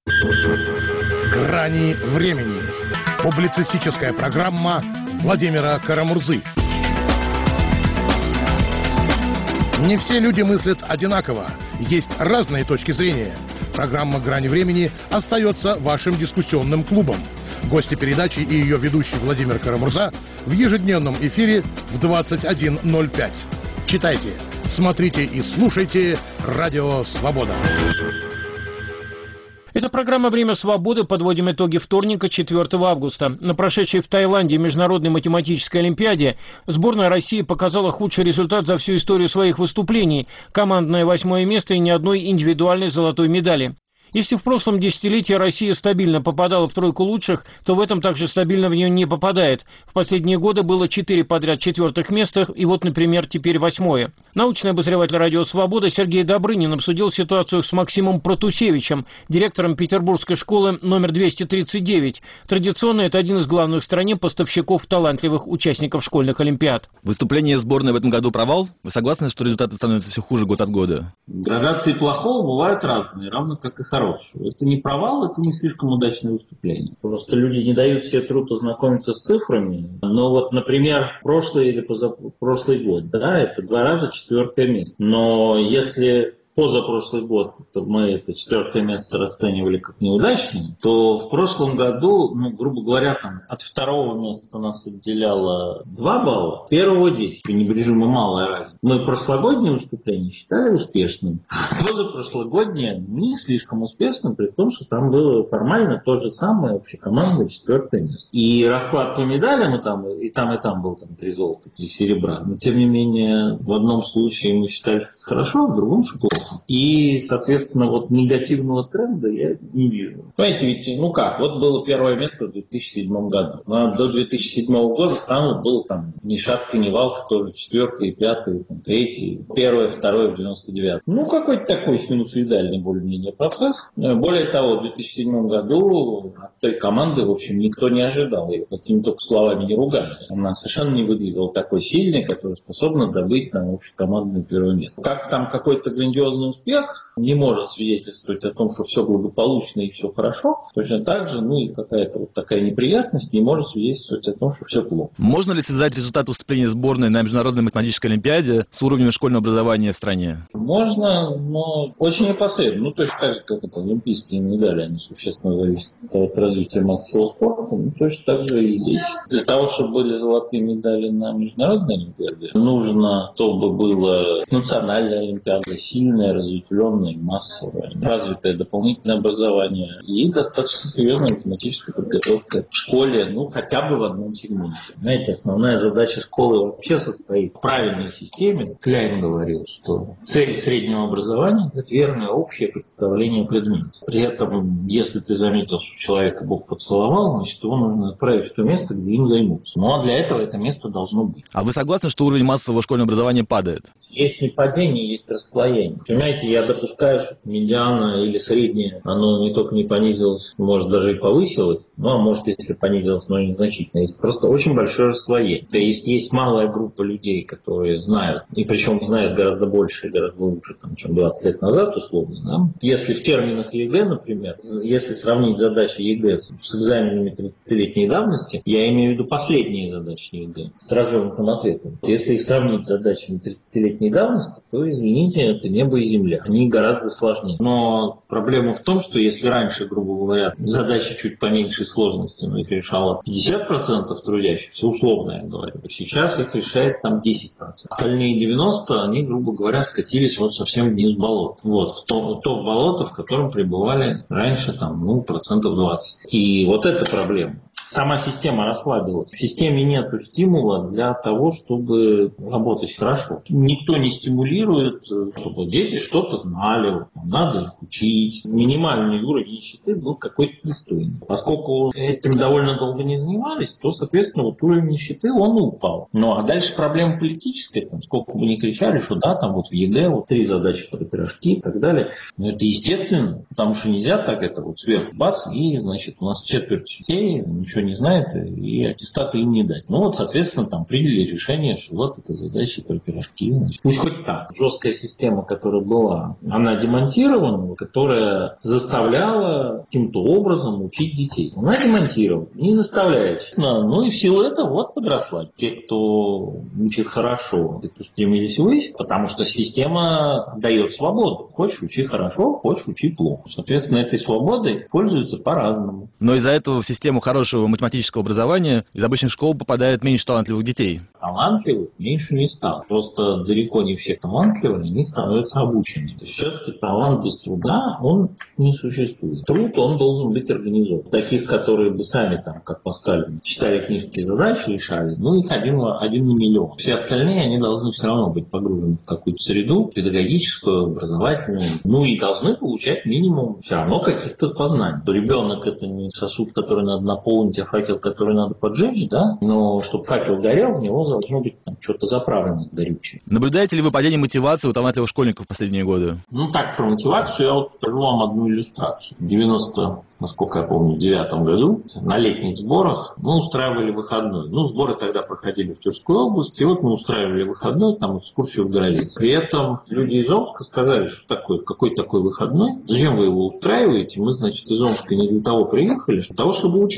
Грани времени. Публицистическая программа Владимира Карамурзы. Не все люди мыслят одинаково. Есть разные точки зрения. Программа «Грани времени» остается вашим дискуссионным клубом. Гости передачи и ее ведущий Владимир Карамурза в ежедневном эфире в 21:05. Читайте, смотрите и слушайте «Радио Свобода». Это программа «Время свободы». Подводим итоги вторника, 4 августа. На прошедшей в Таиланде Международной математической олимпиаде сборная России показала худший результат за всю историю своих выступлений. Командное 8-е место и ни одной индивидуальной золотой медали. Если в прошлом десятилетии Россия стабильно попадала в тройку лучших, то в этом также стабильно в нее не попадает. В последние годы было 4 подряд четвертых места, и вот, например, теперь 8-е. Научный обозреватель «Радио Свобода» Сергей Добрынин обсудил ситуацию с Максимом Протусевичем, директором Петербургской школы номер 239. Традиционно это один из главных в стране поставщиков талантливых участников школьных олимпиад. Выступление сборной в этом году провал? Вы согласны, что результаты становятся все хуже год от года? Градации плохого бывают разные, равно как и хорошего. Это не провал, это не слишком удачное выступление. Просто люди не дают себе труд ознакомиться с цифрами. Но вот, например, прошлый или позапрошлый год, да, это 2 раза 4-е место. Но если позапрошлый год мы это 4-е место расценивали как неудачное, то в прошлом году, грубо говоря, там, от 2-го места нас отделяло 2 балла, 1-го 10. Пренебрежимо малая разница. Мы прошлогоднее выступление считали успешным, позапрошлогоднее не слишком успешным, при том, что там было формально то же самое общекомандное 4-е место. И расклад по медалям и там был 3 золота, 3 серебра. Но тем не менее, в одном случае мы считали, что это хорошо, в другом, что плохо. И, соответственно, негативного тренда я не вижу. Понимаете, ведь, вот было 1-е место в 2007 году. А до 2007 года там было ни шатка, ни валка, тоже 4-й, 5-й, 3-й, 1-е, 2-е в 99-м. Какой-то такой синусоидальный более-менее процесс. Более того, в 2007 году от той команды, в общем, никто не ожидал. Ее какими только словами не ругали. Она совершенно не выглядела такой сильной, которая способна добыть на общекомандное 1-е место. Как там какой-то грандиозный успех не может свидетельствовать о том, что все благополучно и все хорошо, точно так же, и какая-то такая неприятность не может свидетельствовать о том, что все плохо. Можно ли связать результат выступления сборной на Международной математической олимпиаде с уровнем школьного образования в стране? Можно, но очень опосредованно. Точно так же, как это олимпийские медали, они существенно зависят от развития массового спорта, точно так же и здесь. Для того, чтобы были золотые медали на Международной олимпиаде, нужно, чтобы была национальная олимпиада, сильная, разветвленная, массовая, развитое дополнительное образование и достаточно серьезная математическая подготовка в школе, хотя бы в одном сегменте. Знаете, основная задача школы вообще состоит в правильной системе. Кляйн говорил, что цель среднего образования – это верное общее представление о предмете. При этом, если ты заметил, что человека Бог поцеловал, значит, его нужно отправить в то место, где им займутся. А для этого это место должно быть. А вы согласны, что уровень массового школьного образования падает? Есть не падение, есть расслоение. Понимаете, я допускаю, что медиана или среднее, оно не только не понизилось, может даже и повысилось, а может, если понизилось, но незначительно. Есть просто очень большое расслоение. То есть малая группа людей, которые знают, и причем знают гораздо больше и гораздо лучше, чем 20 лет назад, условно. Да? Если в терминах ЕГЭ, например, если сравнить задачи ЕГЭ с экзаменами 30-летней давности, я имею в виду последние задачи ЕГЭ с развернутым ответом. Если их сравнить с задачами 30-летней давности, то, извините, это небо и земля. Они гораздо сложнее. Но проблема в том, что если раньше, грубо говоря, задачи чуть поменьшей сложности, их решало 50% трудящихся, условно я говорю, сейчас их решает 10%. Остальные 90%, они, грубо говоря, скатились совсем вниз болот. В то болото, в котором пребывали раньше 20%. И это проблема. Сама система расслабилась. В системе нет стимула для того, чтобы работать хорошо. Никто не стимулирует, чтобы дети что-то знали, надо их учить. Минимальный уровень нищеты был какой-то пристойный. Поскольку этим довольно долго не занимались, то, соответственно, уровень нищеты, он упал. А дальше проблема политическая. Сколько бы ни кричали, что в ЕГЭ 3 задачи про пирожки и так далее. Но это естественно, потому что нельзя так это сверху бац, и, значит, у нас четверть детей ничего не знает, и аттестаты им не дать. Соответственно, приняли решение, что это задачи про пирожки. Значит. Пусть хоть так. Жесткая система, которая была, она демонтирована, которая заставляла каким-то образом учить детей. Она демонтирована, не заставляет. И в силу этого подросла. Те, кто учит хорошо, те, кто стремились ввысь, потому что система дает свободу. Хочешь учи хорошо, хочешь учи плохо. Соответственно, этой свободой пользуются по-разному. Но из-за этого в систему хорошего математического образования из обычных школ попадает меньше талантливых детей. Талантливых меньше не стало. Просто далеко не все талантливые, они становятся обученными. То есть все-таки талант без труда, он не существует. Труд, он должен быть организован. Таких, которые бы сами, как Паскаль, читали книжки и задачи решали, их один на миллион. Все остальные, они должны все равно быть погружены в какую-то среду, педагогическую, образовательную, и должны получать минимум все равно каких-то познаний. Ребенок — это не сосуд, который надо наполнить, а факел, который надо поджечь, да? Но чтобы факел горел, в него должно быть что-то заправленное горючее. Наблюдаете ли вы падение мотивации у талантливых школьников в последние годы? Про мотивацию я скажу вам одну иллюстрацию. Насколько я помню, в 2009 году на летних сборах мы устраивали выходной. Сборы тогда проходили в Тверской области, и мы устраивали выходной, экскурсию в Горовец. При этом люди из Омска сказали, что какой такой выходной, зачем вы его устраиваете? Мы, из Омска не для того приехали, для того, чтобы учиться.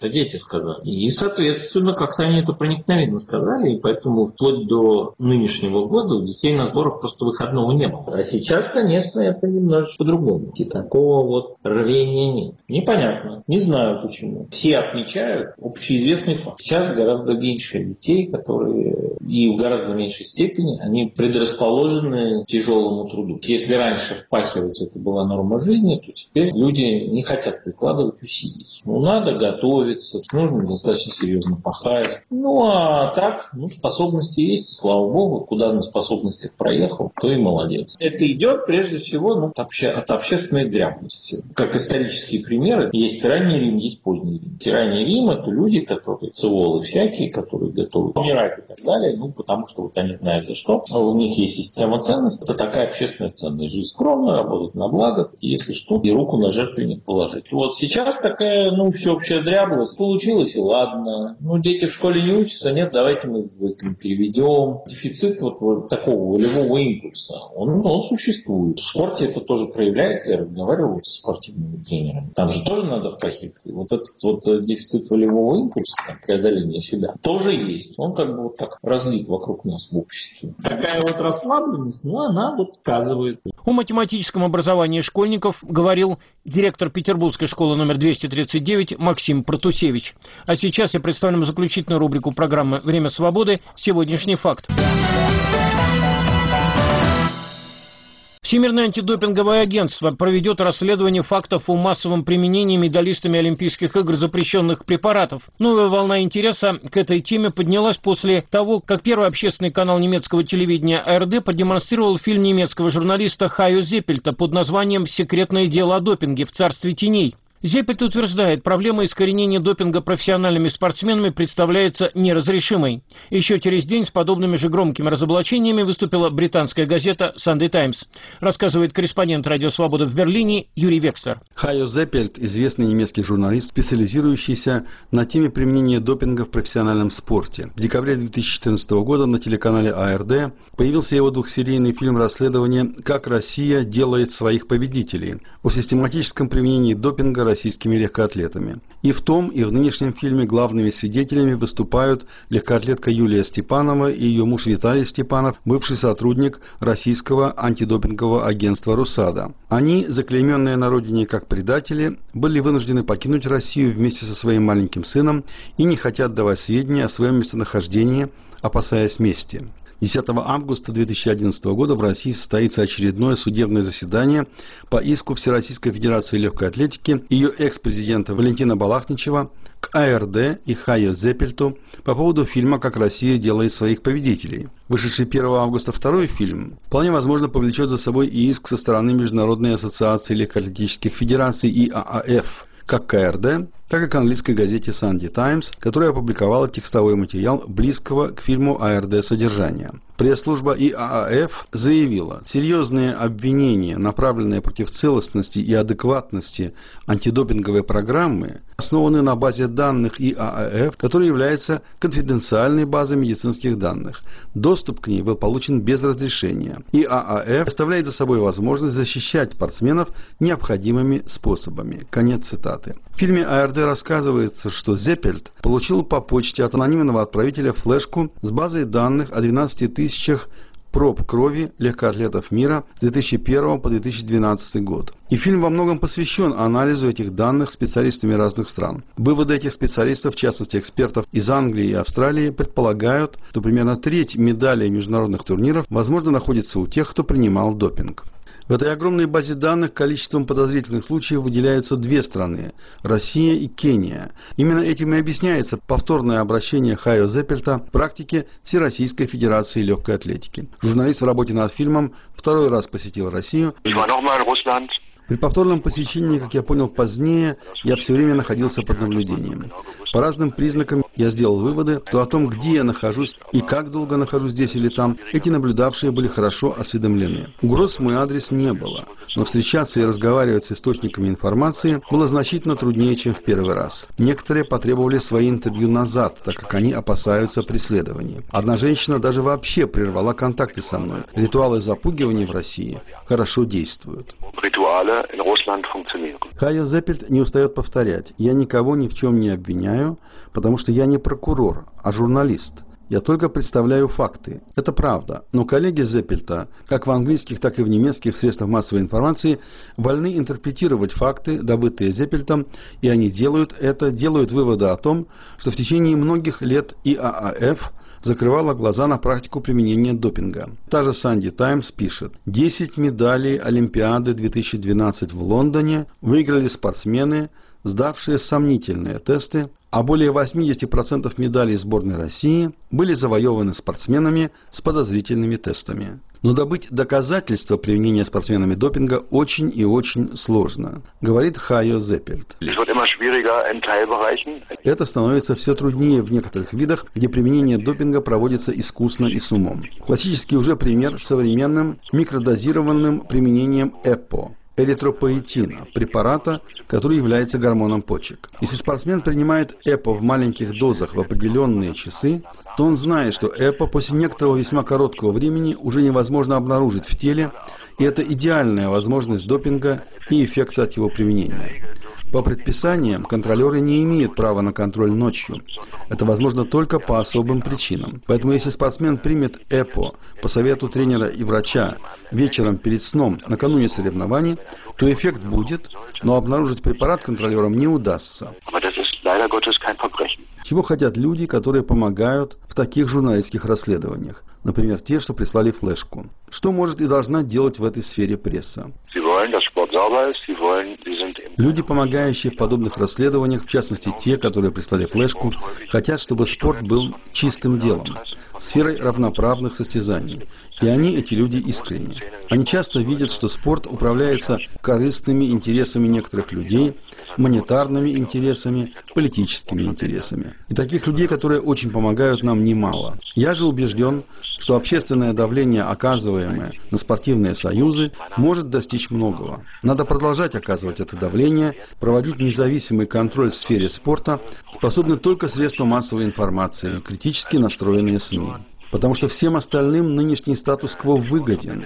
это дети сказали. И, соответственно, как-то они это проникновенно сказали, и поэтому вплоть до нынешнего года у детей на сборах просто выходного не было. А сейчас, конечно, это немножечко по-другому. И такого вот рвения нет. Непонятно. Не знаю почему. Все отмечают общеизвестный факт. Сейчас гораздо меньше детей, которые и в гораздо меньшей степени они предрасположены к тяжелому труду. Если раньше впахивать это была норма жизни, то теперь люди не хотят прикладывать усилий. Надо готовиться, нужно достаточно серьезно пахать. А так, способности есть, слава богу, куда на способностях проехал, то и молодец. Это идет прежде всего от общественной дряблости. Как исторические примеры, есть ранний Рим, есть поздний Рим. Ранний Рим — это люди, которые циволы всякие, которые готовы умирать и так далее, потому что они знают за что. У них есть система ценностей. Это такая общественная ценность. Жизнь скромная, работать на благо, если что, и руку на жертвенник положить. Вот сейчас такая, всеобщая дряблость. Получилось, и ладно. Дети в школе не учатся, нет, давайте мы их переведем. Дефицит вот такого волевого импульса, он существует. В спорте это тоже проявляется. Я разговаривал с спортивными тренерами. Там же тоже надо впахивать. Вот этот дефицит волевого импульса, преодоление себя, тоже есть. Он так разлит вокруг нас в обществе. Такая вот расслабленность, она сказывается. О математическом образовании школьников говорил директор Петербургской школы номер 239 Максим Протусевич. А сейчас я представлю заключительную рубрику программы «Время свободы. Сегодняшний факт». Всемирное антидопинговое агентство проведет расследование фактов о массовом применении медалистами Олимпийских игр запрещенных препаратов. Новая волна интереса к этой теме поднялась после того, как первый общественный канал немецкого телевидения АРД продемонстрировал фильм немецкого журналиста Хайо Зеппельта под названием «Секретное дело о допинге в царстве теней». Зеппельт утверждает, проблема искоренения допинга профессиональными спортсменами представляется неразрешимой. Еще через день с подобными же громкими разоблачениями выступила британская газета «Sunday Times», рассказывает корреспондент «Радио Свобода» в Берлине Юрий Векслер. Хайо Зеппельт – известный немецкий журналист, специализирующийся на теме применения допинга в профессиональном спорте. В декабре 2014 года на телеканале АРД появился его двухсерийный фильм расследования «Как Россия делает своих победителей» о систематическом применении допинга российскими легкоатлетами. И в том, и в нынешнем фильме главными свидетелями выступают легкоатлетка Юлия Степанова и ее муж Виталий Степанов, бывший сотрудник российского антидопингового агентства «Русада». Они, заклейменные на родине как предатели, были вынуждены покинуть Россию вместе со своим маленьким сыном и не хотят давать сведения о своем местонахождении, опасаясь мести. 10 августа 2011 года в России состоится очередное судебное заседание по иску Всероссийской Федерации Легкой Атлетики и ее экс-президента Валентина Балахничева к АРД и Хайо Зеппельту по поводу фильма «Как Россия делает своих победителей». Вышедший 1 августа второй фильм вполне возможно повлечет за собой и иск со стороны Международной ассоциации легкоатлетических федераций ИААФ, как к АРД, так и к английской газете Sunday Times, которая опубликовала текстовой материал близкого к фильму АРД содержания. Пресс-служба ИААФ заявила, серьезные обвинения, направленные против целостности и адекватности антидопинговой программы, основаны на базе данных ИААФ, которая является конфиденциальной базой медицинских данных. Доступ к ней был получен без разрешения. ИААФ оставляет за собой возможность защищать спортсменов необходимыми способами. Конец цитаты. В фильме АРД рассказывается, что Зеппельт получил по почте от анонимного отправителя флешку с базой данных о 12 тысячах проб крови легкоатлетов мира с 2001 по 2012 год. И фильм во многом посвящен анализу этих данных специалистами разных стран. Выводы этих специалистов, в частности экспертов из Англии и Австралии, предполагают, что примерно треть медалей международных турниров, возможно, находится у тех, кто принимал допинг. В этой огромной базе данных количеством подозрительных случаев выделяются две страны – Россия и Кения. Именно этим и объясняется повторное обращение Хайо Зеппельта к практике Всероссийской Федерации Легкой Атлетики. Журналист в работе над фильмом второй раз посетил Россию. При повторном посещении, как я понял позднее, я все время находился под наблюдением. По разным признакам я сделал выводы, то о том, где я нахожусь и как долго нахожусь здесь или там, эти наблюдавшие были хорошо осведомлены. Угроз в мой адрес не было, но встречаться и разговаривать с источниками информации было значительно труднее, чем в первый раз. Некоторые потребовали свои интервью назад, так как они опасаются преследований. Одна женщина даже вообще прервала контакты со мной. Ритуалы запугивания в России хорошо действуют. Хайо Зеппельт не устает повторять: я никого ни в чем не обвиняю, потому что я не прокурор, а журналист. Я только представляю факты. Это правда. Но коллеги Зеппельта, как в английских, так и в немецких средствах массовой информации, вольны интерпретировать факты, добытые Зеппельтом, и они делают выводы о том, что в течение многих лет ИААФ закрывала глаза на практику применения допинга. Та же Sunday Times пишет: 10 медалей Олимпиады 2012 в Лондоне выиграли спортсмены, сдавшие сомнительные тесты, а более 80% медалей сборной России были завоеваны спортсменами с подозрительными тестами. Но добыть доказательства применения спортсменами допинга очень и очень сложно, говорит Хайо Зеппельт. Это становится все труднее в некоторых видах, где применение допинга проводится искусно и с умом. Классический уже пример с современным микродозированным применением ЭПО. Эритропоэтина, препарата, который является гормоном почек. Если спортсмен принимает ЭПО в маленьких дозах в определенные часы, то он знает, что ЭПО после некоторого весьма короткого времени уже невозможно обнаружить в теле, и это идеальная возможность допинга и эффекта от его применения. По предписаниям контролеры не имеют права на контроль ночью. Это возможно только по особым причинам. Поэтому если спортсмен примет ЭПО по совету тренера и врача вечером перед сном накануне соревнований, то эффект будет, но обнаружить препарат контролерам не удастся. Чего хотят люди, которые помогают в таких журналистских расследованиях? Например, те, что прислали флешку. Что может и должна делать в этой сфере пресса? Люди, помогающие в подобных расследованиях, в частности те, которые прислали флешку, хотят, чтобы спорт был чистым делом, сферой равноправных состязаний. И они, эти люди, искренни. Они часто видят, что спорт управляется корыстными интересами некоторых людей, монетарными интересами, политическими интересами. И таких людей, которые очень помогают нам, немало. Я же убежден, что общественное давление, оказываемое на спортивные союзы, может достичь многого. Надо продолжать оказывать это давление, проводить независимый контроль в сфере спорта способны только средства массовой информации, критически настроенные СМИ. Потому что всем остальным нынешний статус-кво выгоден.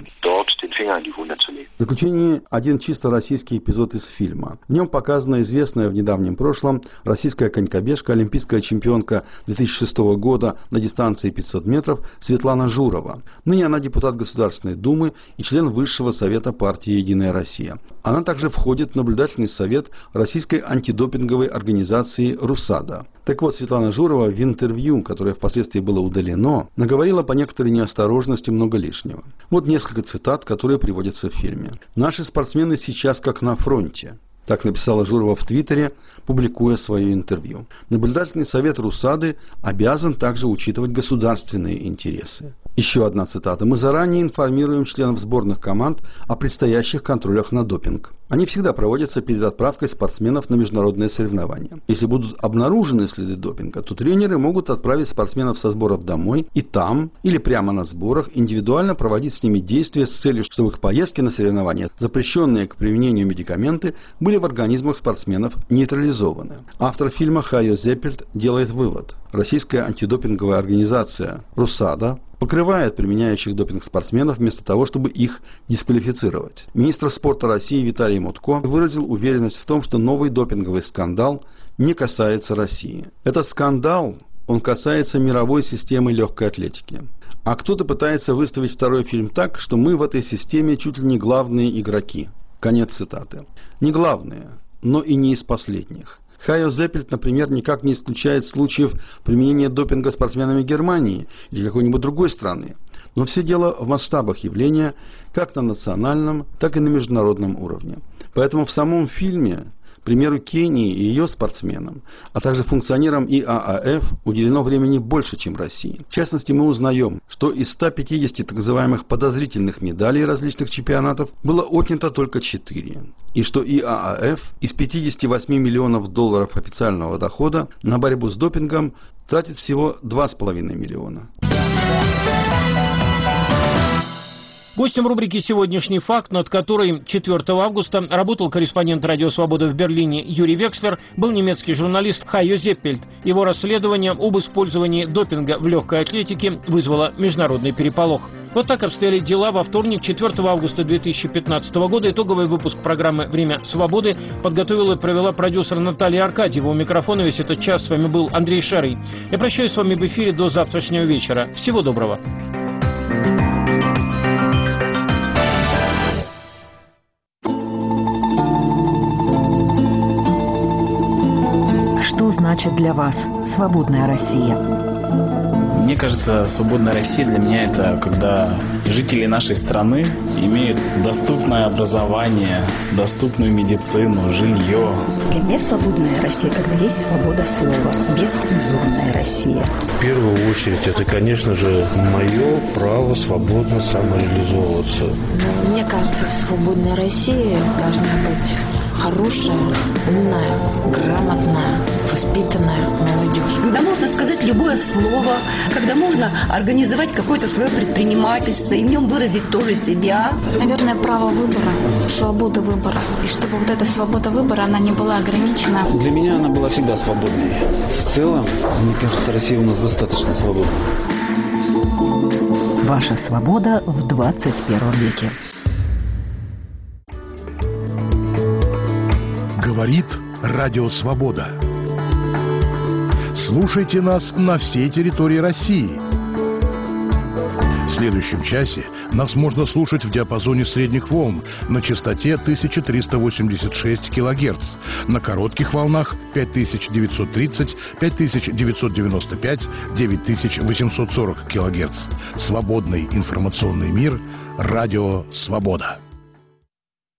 В заключение один чисто российский эпизод из фильма. В нем показана известная в недавнем прошлом российская конькобежка, олимпийская чемпионка 2006 года на дистанции 500 метров Светлана Журова. Ныне она депутат Государственной Думы и член Высшего совета партии «Единая Россия». Она также входит в наблюдательный совет российской антидопинговой организации «РУСАДА». Так вот, Светлана Журова в интервью, которое впоследствии было удалено, наговорила по некоторой неосторожности много лишнего. Вот несколько цитат, которые приводятся в фильме. «Наши спортсмены сейчас как на фронте». Так написала Журова в Твиттере, публикуя свое интервью. Наблюдательный совет РУСАДы обязан также учитывать государственные интересы. Еще одна цитата. «Мы заранее информируем членов сборных команд о предстоящих контролях на допинг. Они всегда проводятся перед отправкой спортсменов на международные соревнования. Если будут обнаружены следы допинга, то тренеры могут отправить спортсменов со сборов домой и там, или прямо на сборах, индивидуально проводить с ними действия с целью, чтобы их поездки на соревнования, запрещенные к применению медикаменты, были в организмах спортсменов нейтрализованы». Автор фильма Хайо Зеппельт делает вывод. Российская антидопинговая организация РУСАДА покрывает применяющих допинг спортсменов вместо того, чтобы их дисквалифицировать. Министр спорта России Виталий Мутко выразил уверенность в том, что новый допинговый скандал не касается России. Этот скандал, он касается мировой системы легкой атлетики. А кто-то пытается выставить второй фильм так, что мы в этой системе чуть ли не главные игроки. Конец цитаты. Не главные, но и не из последних. Хайо Зеппельт, например, никак не исключает случаев применения допинга спортсменами Германии или какой-нибудь другой страны. Но все дело в масштабах явления, как на национальном, так и на международном уровне. Поэтому в самом фильме примеру Кении и ее спортсменам, а также функционерам ИААФ уделено времени больше, чем России. В частности, мы узнаем, что из 150 так называемых подозрительных медалей различных чемпионатов было отнято только 4. И что ИААФ из 58 миллионов долларов официального дохода на борьбу с допингом тратит всего 2,5 миллиона. Гостем рубрики «Сегодняшний факт», над которой 4 августа работал корреспондент «Радио Свобода» в Берлине Юрий Векслер, был немецкий журналист Хайо Зеппельд. Его расследование об использовании допинга в легкой атлетике вызвало международный переполох. Вот так обстояли дела во вторник, 4 августа 2015 года. Итоговый выпуск программы «Время свободы» подготовила и провела продюсер Наталья Аркадьева. У микрофона весь этот час с вами был Андрей Шарий. Я прощаюсь с вами в эфире до завтрашнего вечера. Всего доброго. Что значит для вас свободная Россия? Мне кажется, свободная Россия для меня это когда жители нашей страны имеют доступное образование, доступную медицину, жилье. Для меня свободная Россия, когда есть свобода слова, бесцензурная Россия. В первую очередь это, конечно же, мое право свободно самореализовываться. Мне кажется, в свободной России должна быть хорошая, умная, грамотная, воспитанная молодежь. Когда можно сказать любое слово, когда можно организовать какое-то свое предпринимательство и в нем выразить тоже себя. Наверное, право выбора, свобода выбора. И чтобы вот эта свобода выбора, она не была ограничена. Для меня она была всегда свободной. В целом, мне кажется, Россия у нас достаточно свободна. Ваша свобода в 21 веке. Говорит Радио Свобода. Слушайте нас на всей территории России. В следующем часе нас можно слушать в диапазоне средних волн на частоте 1386 кГц, на коротких волнах 5930, 5995, 9840 кГц. Свободный информационный мир. Радио Свобода.